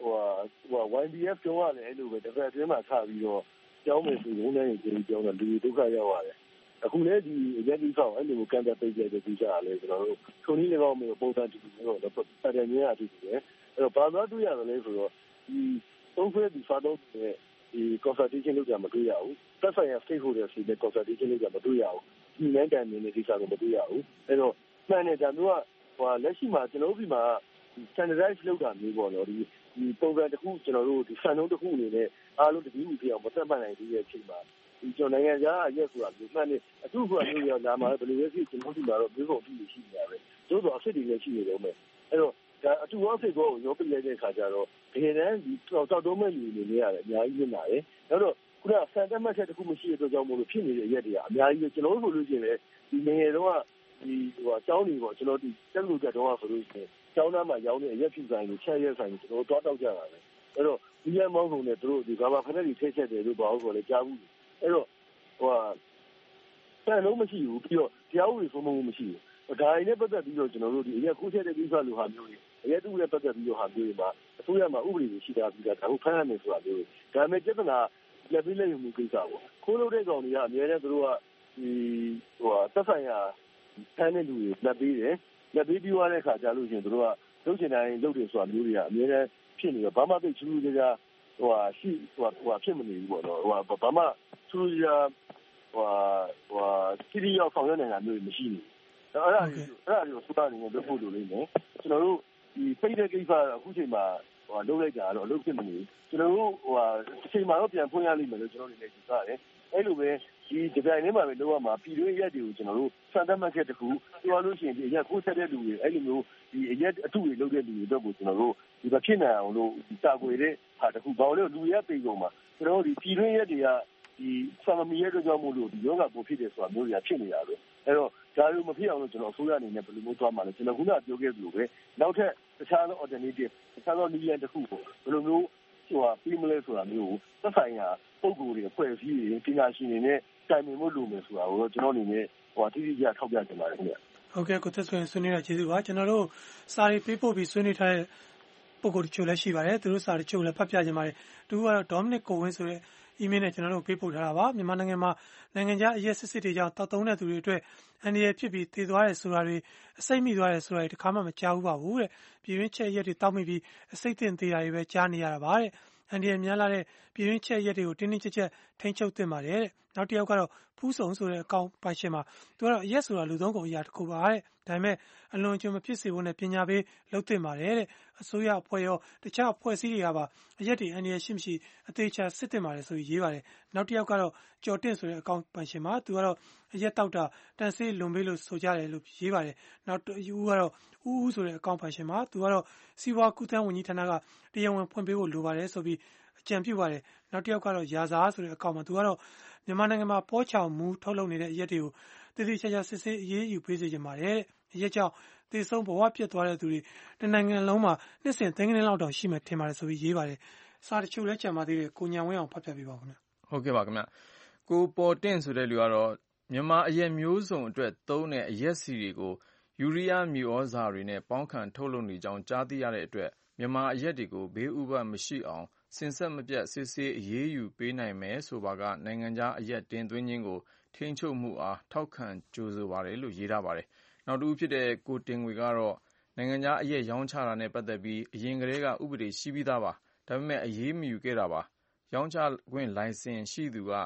YBF ကျောင်းကလည်းအဲ့လိုပဲတစ်ပတ်အတွင်းမှာခါပြီးတော့ကျောင်းမယ်ဆိုရုံးတိုင်းကိုကျောင်းတော့လူဒုက္ခရောက်ရတယ်အခုလည်းဒီရက်ဒီဆောင်အဲ့လိုကန့်သက်ပိတ်တဲ့ဒီကြရတယ်ကျွန်တော်တို့ခုနည်းလည်းကောင်းမျိုးပုံစံတူတော့ပတ်တယ်များအတူတူပဲအဲ့တော့ဘာသာတွေ့ရတယ်လဲဆိုတော့ဒီသုံးခွဲဒီဖာတော့ဒီ consultation လုပ်ကြမတွေ့ရဘူးသက်ဆိုင်ရာ stakeholder တွေနဲ့ consultation လုပ်ကြမတွေ့ရဘူးဒီလမ်းတန်နေဒီစားကိုမတွေ့ရဘူးအဲ့တော့မှန်တယ်ဒါမျိုးကလက်ရှိမှာကျွန်တော်တို့ဒီမှာ standardize လုပ်တာမျိုးပေါ့နော်ဒီပုံစံတစ်ခုကျွန်တော်တို့ဒီစံနှုန်းတစ်ခုအနေနဲ့အားလုံးတတိယပြအောင်မသက်မှတ်နိုင်သေးတဲ့အချိန်မှာဒီကျွန်တော်နိုင်ငံခြားရက်ဆိုတာဒီမှန်တယ်အထူးဆိုတာမျိုးရလာမှာဘယ်လိုလဲဖြစ်ကျွန်တော်ဒီမှာတော့မျိုးစုံအဖြစ်ရှိနေရတယ်သို့တော့အဖြစ်တွေလည်းရှိနေတော့မယ်အဲ့တော့ဒါအထူးအဖြစ်ကိုရောပြလိုက်တဲ့ခါကျတော့ဒီတန်းဒီတောက်တုံးမဲ့လူတွေနေရတယ်အများကြီးနေတာရယ်နောက်တော့ခုနစံတက်မှတ်ချက်တစ်ခုမရှိတဲ့အတွက်ကြောင့်မို့လို့ဖြစ်နေတဲ့ရက်တွေကအများကြီးကျွန်တော်တို့ဆိုလို့ရှိရင်လည်းဒီနေရာတော့ဒီအကြောင်းတွေပေါ့ကျွန်တော်ဒီတက်လို့ကြတော့ဆိုလို့ရှိရင်ကျောင်းသားမှာရောင်းတဲ့အရက်ဖြူဆိုင်ကိုချက်ရက်ဆိုင်ကိုကျွန်တော်တို့တောက်ကြတာပဲအဲ့တော့ဒီရက်မောင်းကုန်နဲ့တို့ဒီဘာမှခနဲ့တွေထိချက်တယ်လို့ဘာလို့ဆိုလဲကြားဘူးအဲ့တော့ဆန်လုံးမရှိဘူးပြီးတော့တရားဥပဒေစိုးမိုးမှုမရှိဘူးဒါတွေနဲ့ပတ်သက်ပြီးတော့ကျွန်တော်တို့ဒီအရက်ခိုးချက်တဲ့ကိစ္စလိုဟာမျိုးတွေအရက်တူနဲ့ပတ်သက်ပြီးတော့ဟာမျိုးတွေမှာအစိုးရမှာဥပဒေတွေရှိတာပြီးတာဒါကိုဖမ်းရမယ်ဆိုတာမျိုးတွေဒါပေမဲ့ပြဿနာလက်ပြီးလက်ယူမှုကိစ္စပေါ့ခိုးလို့တဲ့ကောင်တွေကအများနဲ့တို့ကဒီသက်ဆိုင်ရာဖမ်းတဲ့လူတွေလက်ပေးတယ်လက်ပေးပြီးသွားတဲ့အခါကျလို့ရှိရင်တို့ကလုပ်ချင်တိုင်းလုပ်တယ်ဆိုတာမျိုးတွေကအများနဲ့ဖြစ်နေတော့ဘာမှသိချူးကြကြဖြစ်မနေဘူးပေါ့နော်ဘာမှချူးကြစီရီရောက်ဆောင်ရွက်နေတာမျိုးမရှိဘူးအဲ့ဒါတွေကိုစတာနေလုပ်ဖို့လိုလိမ့်မယ်ကျွန်တော်တို့ဒီပိတ်တဲ့ကိစ္စအခုချိန်မှာလုပ်လိုက်တာတော့အလုပ်ဖြစ်မနေဘူးကျွန်တော်တို့အချိန်မှာတော့ပြန်ဖွင့်ရလိမ့်မယ်လို့ကျွန်တော်တို့လည်းယူဆတယ်အဲ့လိုပဲဒီဒီဇိုင်းထဲမှာပဲလုပ်ရမှာပြည်တွင်းရက်တွေကိုကျွန်တော်တို့စံတတ်မှတ်ချက်တစ်ခုပြောလို့ရှိရင်ဒီရက်ကိုဆက်တဲ့လူတွေအဲ့လိုမျိုးဒီရက်အထုတွေလုပ်တဲ့လူတွေတော့ကိုကျွန်တော်တို့ဒီမဖြစ်နိုင်အောင်လို့တာကွေတဲ့ဟာတစ်ခုဘာလို့လူရက်ပေကုန်မှာကျွန်တော်တို့ဒီပြည်တွင်းရက်တွေကဒီဆာမမီရဲ့ကြောင့်မို့လို့ဒီယောဂပိုဖြစ်တယ်ဆိုတာမျိုးတွေကဖြစ်နေတာပဲအဲ့တော့ဒါလိုမဖြစ်အောင်လို့ကျွန်တော်အစိုးရအနေနဲ့ဘယ်လိုမျိုးသွားမှာလဲကျွန်တော်ခုနပြောခဲ့သလိုပဲနောက်ထပ်တခြားသော alternative တခြားသောနည်းလမ်းတစ်ခုကိုဘယ်လိုမျိုးပြီးမလဲဆိုတာမျိုးကိုသက်ဆိုင်ရာပုံကိုယ်တွေအဖွဲ့အစည်းတွေပညာရှင်တွေနဲ့တိုင်ပင်မှုလုပ်မယ်ဆိုတာကိုတော့ကျွန်တော်အနေနဲ့တိတိကျကျထောက်ပြချင်ပါတယ်ခင်ဗျ
ဟုတ်ကဲ့ကိုသက်ဆွေဆွေးနွေးတာကျေးဇူးပါကျွန်တော်တို့စာရီပေးပို့ပြီးဆွေးနွေးထားတဲ့ပုံကိုယ်တချို့လည်းရှိပါတယ်သူတို့စာတချို့လည်းဖတ်ပြကြပါတယ်သူကတော့ Dominic Cohen ဆိုတဲ့ email နဲ့ကျွန်တော်တို့ပေးပို့ထားတာပါမြန်မာနိုင်ငံမှာနိုင်ငံခြားအရက်စစ်စစ်တွေကြောင့်တောက်တုံးတဲ့သူတွေအတွက်အန္တရာယ်ဖြစ်ပြီးတည်သွားတယ်ဆိုတာတွေအစိတ်မိသွားတယ်ဆိုတာတွေတခါမှမကြားဘူးပါဘူးတဲ့ပြည်တွင်းချက်ရက်တွေတောက်မိပြီးအစိတ်တင်သေးတာတွေပဲကြားနေရတာပါတဲ့အန္တရာယ်များလာတဲ့ပြည်တွင်းချက်ရက်တွေကိုတင်းတင်းကြပ်ကြပ်ထိန်းချုပ်သင့်ပါတယ်တဲ့နောက်တစ်ယောက်ကတော့ဖူးဆုံဆိုတဲ့အကောင့်ပိုင်ရှင်မှာသူကတော့အရက်ဆိုတာလူသုံးကုန်အရာတစ်ခုပါတဲ့ဒါပေမဲ့အလွန်အကျွံမဖြစ်စေဖို့နဲ့ပညာပေးလုပ်သင့်ပါတယ်တဲ့အစိုးရအဖွဲ့ရောတခြားအဖွဲ့အစည်းတွေကပါအရက်တွေအန္တရာယ်ရှိမရှိအသေးချာစစ်သင့်ပါတယ်ဆိုပြီးရေးပါတယ်နောက်တစ်ယောက်ကတော့ကြော်တင့်ဆိုတဲ့အကောင့်ပိုင်ရှင်မှာသူကတော့အရက်တောက်တာတန်ဆေးလွန်ပေးလို့ဆိုကြတယ်လို့ရေးပါတယ်နောက်တစ်ဦးကတော့ဦးဆိုတဲ့အကောင့်ပိုင်ရှင်မှာသူကတော့စီးပွားကူးသန်းဝန်ကြီးဌာနကတရားဝင်ဖွင့်ပေးဖို့လိုပါတယ်ဆိုပြီးအကြံပြုပါတယ်နောက်တစ်ယောက်ကတော့ရာဇာဆိုတဲ့အကောင့်မှာသူကတော့မြန်မာနိုင်ငံမှာပေါ်ချောင်မူထုတ်လုပ်နေတဲ့အရက်တွေကိုတည်တည်ချာချာစစ်ဆေးအရေးယူပေးစေချင်ပါတယ်တဲ့အရက်ကြောင့်သေဆုံးဘဝပြတ်သွားတဲ့သူတွေတနိုင်ငံလုံးမှာနှစ်စဉ်သိန်းကလေးလောက်တောင်ရှိမှထင်ပါတယ်ဆိုပြီးရေးပါတယ်စာတချို့လည်းကြံပါသေးတယ်ကိုညံဝင်းအောင်ဖတ်ပြပေးပါဦးခင်ဗျ
ဟုတ်ကဲ့ပါခင်ဗျကိုပေါ်တင့်ဆိုတဲ့လူကတော့မြန်မာအရက်မျိုးစုံအတွက်သုံးတဲ့အရက်စီတွေကိုယူရီးယားမြေဩဇာတွေနဲ့ပေါင်းခံထုတ်လုပ်နေကြောင်းကြားသိရတဲ့အတွက်မြန်မာအရက်တွေကိုဘေးဥပဒ်မရှိအောင်စင်ဆက်မပြတ်စစ်ဆေးအရေးယူပေးနိုင်မယ်ဆိုပါကနိုင်ငံခြားအရက်တင်သွင်းခြင်းကိုထိန်းချုပ်မှုအားထောက်ခံကြိုဆိုပါတယ်လို့ရေးထားပါတယ်။နောက်တစ်ဦးဖြစ်တဲ့ကိုတင်ငွေကတော့နိုင်ငံခြားအရက်ရောင်းချတာနဲ့ပတ်သက်ပြီးအရင်ကတည်းကဥပဒေရှိပြီးသားပါ။ဒါပေမဲ့အရေးမယူခဲ့တာပါ။ရောင်းချခွင့်လိုင်စင်ရှိသူက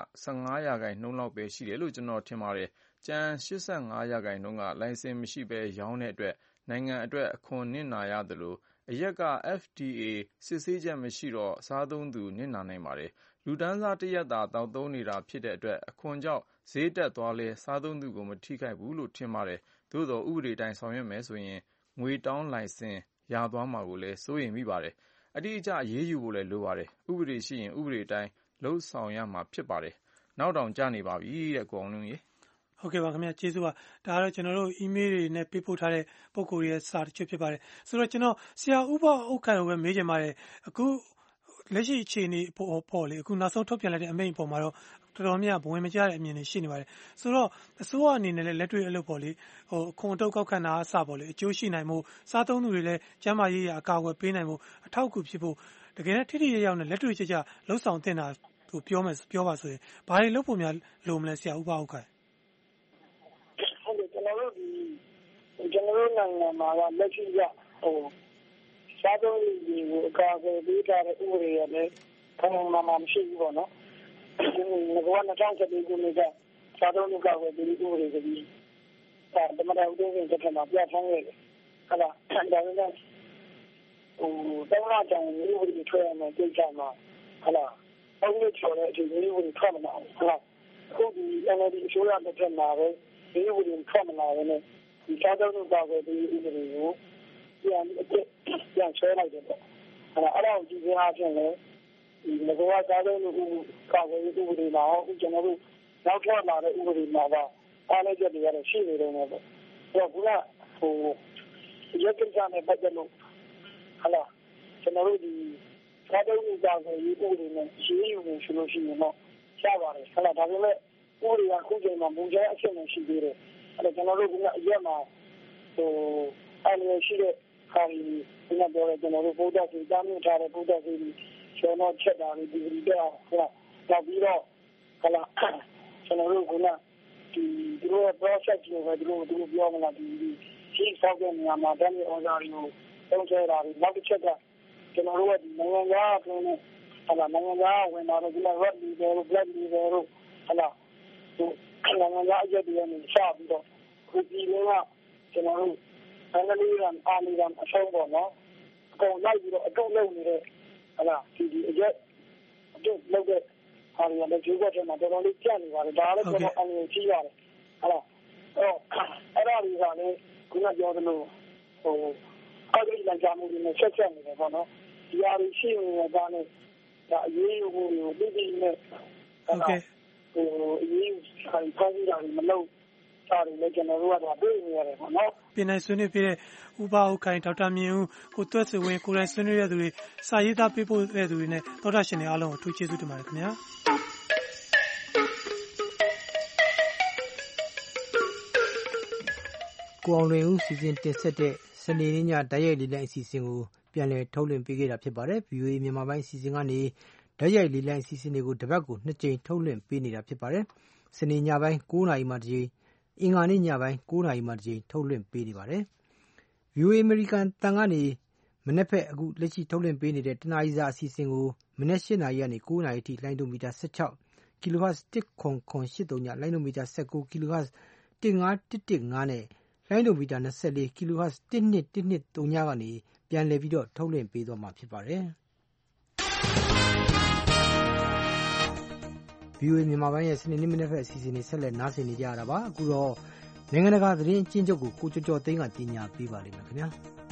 15%လောက်ပဲရှိတယ်လို့ကျွန်တော်ထင်ပါတယ်။ကျန်85%ကလိုင်စင်မရှိဘဲရောင်းတဲ့အတွက်နိုင်ငံအတွက်အခွန်နစ်နာရသလိုအရက်က FDA စစ်ဆေးချက်မရှိတော့စားသုံးသူနစ်နာနိုင်ပါတယ်။လူတန်းစားတစ်ရက်သာတောက်သုံးနေတာဖြစ်တဲ့အတွက်အခွန်ကြောင့်ဈေးတက်သွားလဲစားသုံးသူကိုမထိခိုက်ဘူးလို့ထင်ပါတယ်။သို့သော်ဥပဒေတိုင်းဆောင်ရွက်မယ်ဆိုရင်ငွေတောင်းလိုင်စင်ရသွားမှာကိုလည်းစိုးရိမ်မိပါတယ်။အတိအကျအရေးယူဖို့လည်းလိုပါတယ်။ဥပဒေရှိရင်ဥပဒေတိုင်းလှုပ်ဆောင်ရမှာဖြစ်ပါတယ်။နောက်တောင်ကြာနေပါပြီတဲ့ကိုအောင်လုံးကြီး
ဟုတ်ကဲ့ပါခင်ဗျာကျေးဇူးပါဒါကတော့ကျွန်တော်တို့ email တွေနဲ့ပေးပို့ထားတဲ့ပုံကိုယ်ရဲ့စာတချို့ဖြစ်ပါတယ်ဆိုတော့ကျွန်တော်ဆရာဥပဥက္ကဋ္ဌကိုပဲမေးချင်ပါတယ်အခုလက်ရှိအခြေအနေပေါ်လေအခုနောက်ဆုံးထုတ်ပြန်လိုက်တဲ့အမိန့်ပေါ်မှာတော့တော်တော်များဘဝင်မကျတဲ့အမြင်တွေရှိနေပါတယ်ဆိုတော့အစိုးရအနေနဲ့လည်းလက်တွေ့အလုပ်ပေါ်လေအခွန်အတုပ်ကောက်ခံတာအစပေါ်လေအကျိုးရှိနိုင်မှုစားသုံးသူတွေလည်းကျန်းမာရေးအကာအကွယ်ပေးနိုင်မှုအထောက်အကူဖြစ်ဖို့တကယ်နဲ့ထိထိရောက်ရောက်နဲ့လက်တွေ့ကျကျလှုပ်ဆောင်တင်တာကိုပြောပါဆိုရင်ဘာတွေလုပ်ဖို့များလိုမလဲဆရာဥပဥက္ကဋ္ဌ
ကျွန်တော်တို့နိုင်ငံမှာကလက်ရှိကစားသုံးသူတွေကိုအကာအကွယ်ပေးထားတဲ့ဥပဒေရလည်းခံမှမှမရှိဘူးပေါ့နော်။ဒီ2014ခုနှစ်ကစားသုံးသူကာကွယ်ပေးဥပဒေကပြီးတမန်တော်ဦးသိန်းစိန်တက်မှာပြဋ္ဌာန်းခဲ့တယ်။ဒါပေမဲ့သုံးလကြာရင်ဥပဒေထွက်ရမယ်ကိစ္စမှာအုပ်ချုပ်ချော်တဲ့အချိန်ဥပဒေထွက်မလာဘူး။အခုဒီ NLD အစိုးရလက်ထက်မှာပဲဒီဥပဒေထွက်မလာဘဲနဲ့ဒီစားသုံးသူကာကွယ်ပေးဥပဒေကိုပြန်ဆွဲလိုက်တယ်ပေါ့အဲ့ဒါကိုကြည့်ရအောင်ဖြင့်လည်းဒီငကောစားသုံးသူကာကွယ်ရေးဥပဒေမှာအခုကျွန်တော်တို့နောက်ထပ်လာတဲ့ဥပဒေမှာပါအားလည်းချက်တွေကတော့ရှိနေတယ်ပေါ့အဲ့တော့ရက်ကိစ္စနဲ့ပတ်သက်လို့ကျွန်တော်တို့ဒီစားသုံးသူကာကွယ်ရေးဥပဒေနဲ့ရေးယူနေဆိုလို့ရှိရင်တော့ရပါတယ်ဒါပေမဲ့ဥပဒေကအခုချိန်မှာမူကြမ်းအဖြစ်နဲ့ရှိသေးတယ်အဲ့တော့ကျွန်တော်တို့ကအရက်မှာအဲ့လိုရှိတဲ့ခါကြီးဒီနေ့ပြောရဲကျွန်တော်တို့ဗုဒ္ဓစီတားမြစ်ထားတဲ့ဗုဒ္ဓစီကျွန်တော်ချက်တာဒီတော့နောက်ပြီးတော့ကျွန်တော်တို့ကသူတို့ရဲ့ process ကိုပဲသူတို့ပြောမလားဒီရှိဆောက်တဲ့နေရာမှာတန်းတဲ့ order တွေကိုသုံးစွဲတာတွေနောက်တစ်ချက်ကကျွန်တော်တို့ကဒီနိုင်ငံသားအတွင်းနဲ့နိုင်ငံသားဝင်လာတော့ဒီမှာ red leader တို့ black leader တို့နိုင်ငံသားအရက်တွေနဲ့စပြီးတော့ဒီပြည်ကကျွန်တော်တို့အာမီရန်အဆုံးပေါ့နော်အကုန်လိုက်ပြီးတော့အတုံးလုံးနေတဲ့ဒီအရက်အတုံးလုံးတဲ့ဟာတွေလည်းဒီဘက်ထဲမှာတော်တော်လေးပြတ်နေပါတယ်ဒါလည်းကျွန်တော်အမြင်ကြီးရတယ်အဲ့ဒါတွေကလည်းခုနပြောသလိုအဂိလိုက်ကြမှုတွေနဲ့ဆက်ဆက်နေတယ်ပေါ့နော်ဒီအရာရှိနေတာနဲ့ဒါအရေးယူမှုတွေကိုပြည်ပြည်နဲ့ဟုတ်ကဲ့အရေးယူခိုင်းတာမလုပ်တာတွေလည်းကျွန်တော်တို့ကတော့တွေ့နေရတယ်ပေါ့နော်
ပြင်နိုင်ဆွေးနွေးပြတဲ့ဥပဥခိုင်ဒေါက်တာမြင့်ဦးကိုသွဲဆွေဝင်းကိုယ်တိုင်ဆွေးနွေးရတဲ့သူတွေစာရေးသားပေးပို့တဲ့သူတွေနဲ့သောတာရှင်တွေအားလုံးကိုအထူးကျေးဇူးတင်ပါတယ်ခင်ဗျာ
ကိုအောင်လွင်ဦးစီစဉ်တင်ဆက်တဲ့စနေနေ့ညတိုက်ရိုက်လေ့လာအစီအစဉ်ကိုပြန်လည်ထုတ်လွှင့်ပေးခဲ့တာဖြစ်ပါတယ် VOA မြန်မာပိုင်းအစီအစဉ်ကနေတိုက်ရိုက်လေ့လာအစီအစဉ်တွေကိုတစ်ပတ်ကို2ကြိမ်ထုတ်လွှင့်ပေးနေတာဖြစ်ပါတယ်စနေညပိုင်း9:00 နာရီမှတစ်ကြိမ်အင်္ဂါနေ့ညပိုင်း9:00 နာရီမှတစ်ကြိမ်ထုတ်လွှင့်ပေးနေပါတယ် VOA American တန်ကနေမနေ့ဖက်အခုလက်ရှိထုတ်လွှင့်ပေးနေတဲ့တနာရီစာအစီအစဉ်ကိုမနေ့8:00 နာရီကနေ9:00 နာရီထိလိုင်းဒိုမီတာ16 kHz 1,983 ညလိုင်းဒိုမီတာ19 kHz 15115နဲ့လိုင်းဒိုမီတာ24 kHz 12123ညကနေပြန်လည်ပြီးတော့ထုတ်လွှင့်ပေးသွားမှာဖြစ်ပါတယ် VOA မြန်မာပိုင်းရဲ့စနေနေ့မနေ့ဖက်အစီအစဉ်တွေဆက်လက်နားဆင်နေကြရတာပါအခုတော့နိုင်ငံတကာသတင်းအကျဉ်းချုပ်ကိုကိုကျော်သိန်းကကြီးညာပေးပါလိမ့်မယ်ခင်ဗျာ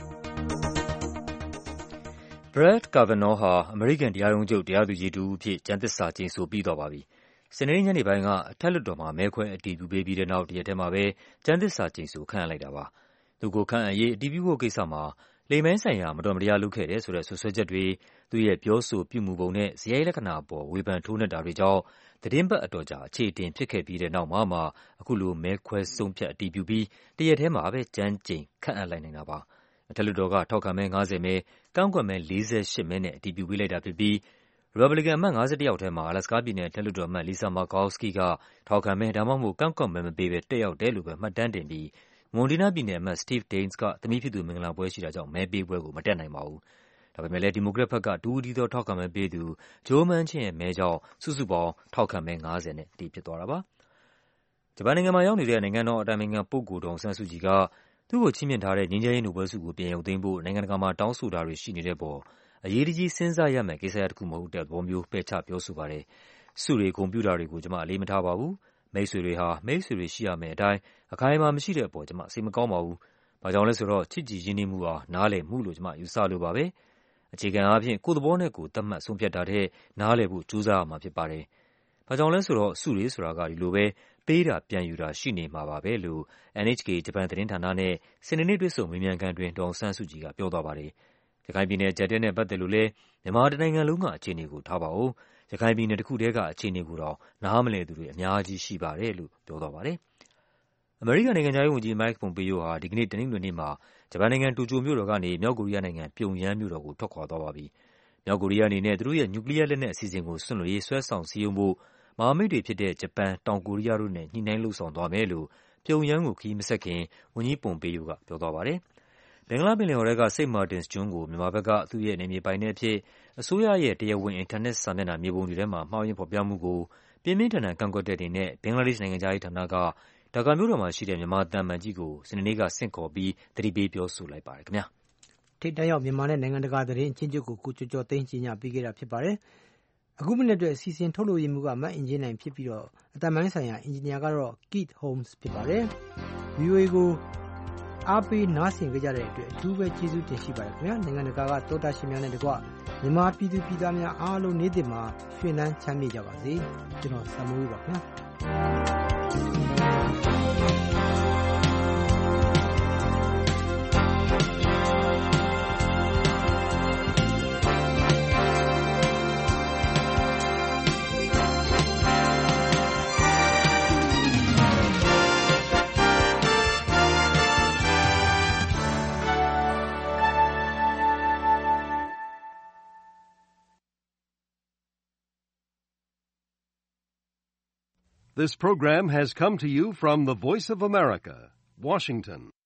Brett Kavanaugh ဟာအမေရိကန်တရားရုံးချုပ်တရားသူကြီးတူအဖြစ်ကျမ်းသစ္စာကျိန်ဆိုပြီးသွားပါပြီစနေနေ့ညနေပိုင်းကအထက်လွှတ်တော်မှာမဲခွဲအတည်ပြုပေးပြီးတဲ့နောက်တရက်တည်းမှာပဲကျမ်းသစ္စာကျိန်ဆိုခံရလိုက်တာပါသူကိုခန့်အပ်ရေးအတည်ပြုဖို့ကိစ္စမှာလိမ်မိုင်းဆိုင်ရာမတော်မတရားလုပ်ခဲ့တယ်ဆိုတဲ့ဆွဆွဲချက်တွေသူရဲ့ပြောဆိုပြုမှုပုံနဲ့ဇယိုက်လက္ခဏာအပေါ်ဝေဖန်ထိုးနှက်တာတွေကြောင့်သတင်းပတ်အတော်ကြာအခြေအတင်ဖြစ်ခဲ့ပြီးတဲ့နောက်မှာအခုလိုမဲခွဲဆုံးဖြတ်အတည်ပြုပြီးတရက်တည်းမှာပဲကျမ်းကျိန်ခန့်အပ်လိုက်နိုင်တာပါအထက်လွှတ်တော်ကထောက်ခံမဲ90မဲကန့်ကွက်မဲ48မဲနဲ့အတည်ပြုပေးလိုက်တာဖြစ်ပြီးRepublican အမတ်51ယောက်ထဲမှာ Alaska ပြည်နယ်အထက်လွှတ်တော်အမတ် Lisa Murkowski ကထောက်ခံမဲဒါမှမဟုတ်ကန့်ကွက်မဲမပေးဘဲတက်ရောက်တယ်လို့ပဲမှတ်တမ်းတင်ပြီး Montana ပြည်နယ်အမတ် Steve Daines ကသမီးဖြစ်သူမင်္ဂလာပွဲရှိတာကြောင့်မဲပေးပွဲကိုမတက်နိုင်ပါဘူး။ဒါပေမဲ့လည်းဒီမိုကရက်ဘက်ကတဦးတည်းသောထောက်ခံမဲပေးသူ Joe Manchin ရဲ့မဲကြောင့်စုစုပေါင်းထောက်ခံမဲ90နဲ့အတည်ဖြစ်သွားတာပါ။ဂျပန်နိုင်ငံမှာရောက်နေတဲ့နိုင်ငံတော်အတိုင်ပင်ခံပုဂ္ဂိုလ်ဒေါ်အောင်ဆန်းစုကြည်ကသူ့ကိုချီးမြှင့်ထားတဲ့ငြိမ်းချမ်းရေးနိုဘယ်ဆုကိုပြန်ရုပ်သိမ်းဖို့နိုင်ငံတကာမှာတောင်းဆိုတာတွေရှိနေတဲ့ပေါ်အရေးတကြီးစဉ်းစားရမယ့်ကိစ္စရပ်တစ်ခုမဟုတ်တဲ့သဘောမျိုးပယ်ချပြောဆိုပါတယ်။ဆုတွေဂုဏ်ပြုတာတွေကိုကျွန်မအလေးမထားပါဘူး။မိတ်ဆွေတွေဟာမိတ်ဆွေတွေရှိရမယ်အတိုင်းအခိုင်အမာမရှိတဲ့အပေါ်ကျွန်မစိတ်မကောင်းပါဘူး။ဘာကြောင့်လဲဆိုတော့ချစ်ကြည်ရင်းနှီးမှုဟာနားလည်မှုလို့ကျွန်မယူဆလို့ပါပဲ။အခြေခံအားဖြင့်ကိုယ်သဘောနဲ့ကိုယ်သတ်မှတ်ဆုံးဖြတ်တာတဲ့နားလည်ဖို့ကြိုးစားရမှာဖြစ်ပါတယ်။ဘာကြောင့်လဲဆိုတော့ဆုတွေဆိုတာကဒီလိုပဲပေးတာပြန်ယူတာရှိနေမှာပါပဲလို့ NHK ဂျပန်သတင်းဌာနနဲ့စနေနေ့တွေ့ဆုံမေးမြန်းခန်းတွင်ဒေါ်အောင်ဆန်းစုကြည်ကပြောသွားပါတယ်။ရခိုင်ပြည်နယ်အကျပ်အတည်းနဲ့ပတ်သက်လို့လည်းမြန်မာတနိုင်ငံလုံးကအခြေအနေကိုထားပါဦး။ရခိုင်ပြည်နယ်တစ်ခုတည်းကအခြေအနေကိုတော့နားမလည်သူတွေအများကြီးရှိပါတယ်လို့ပြောသွားပါတယ်။အမေရိကန်နိုင်ငံခြားရေးဝန်ကြီး Mike Pompeo ဟာဒီကနေ့တနင်္ဂနွေနေ့မှာဂျပန်နိုင်ငံတိုကျိုမြို့တော်ကနေမြောက်ကိုရီးယားနိုင်ငံပြုံယမ်းမြို့တော်ကိုထွက်ခွာသွားပါပြီ။မြောက်ကိုရီးယားအနေနဲ့သူတို့ရဲ့နျူကလ িয়ার လက်နက်အစီအစဉ်ကိုစွန့်လွှတ်ရေးဆွဲဆောင်စည်းရုံးဖို့မဟာမိတ်တွေဖြစ်တဲ့ဂျပန်၊တောင်ကိုရီးယားတို့နဲ့ညှိနှိုင်းလုပ်ဆောင်သွားမယ်လို့ပြုံယမ်းကိုခရီးမဆက်ခင်ဝန်ကြီး Pompeo ကပြောသွားပါတယ်။ဘင်္ဂလားပင်လယ်အော်ထဲက St. Martin's ကျွန်းကိုမြန်မာဘက်ကသူ့ရဲ့နယ်မြေပိုင်နက်အဖြစ်အစိုးရရဲ့တရားဝင်အင်တာနက်စာမျက်နှာမြေပုံတွေထဲမှာမှားယွင်းဖော်ပြမှုကိုပြင်းပြင်းထန်ထန်ကန့်ကွက်တဲ့အနေနဲ့ဘင်္ဂလားဒေ့ရှ်နိုင်ငံခြားရေးဌာနကဒါကာမြို့တော်မှာရှိတဲ့မြန်မာသံအမတ်ကြီးကိုစနေနေ့ကဆင့်ခေါ်ပြီးသတိပေးပြောဆိုလိုက်ပါတယ်ခင်ဗျာ
။ထိပ်တန်းရောက်မြန်မာနဲ့နိုင်ငံတကာသတင်းအချင်းချုပ်ကိုကိုကျော်သိန်းကြီးညာပေးခဲ့တာဖြစ်ပါတယ်။အခုမိနစ်အတွက်အစီအစဉ်ထုတ်လို့ရမှုကမတ်အင်ဂျင်နိုင်ဖြစ်ပြီးတော့အတမန်ဆိုင်ရာအင်ဂျင်နီယာကတော့ Keith Holmes ဖြစ်ပါတယ်။ VOA ကိုအားပေးနားဆင်ကြတဲ့အတွက်အထူးပဲကျေးဇူးတင်ရှိပါတယ်ခင်ဗျာနိုင်ငံတကာကတောတာရှင်များနဲ့တကွမြန်မာပြည်သူပြည်သားများအားလုံးနေ့စဉ်မှာရွှင်လန်းချမ်းမြေ့ကြပါစေကျွန်တော်ဆာမိုးပါခင်ဗျာ
This program has come to you from the Voice of America, Washington.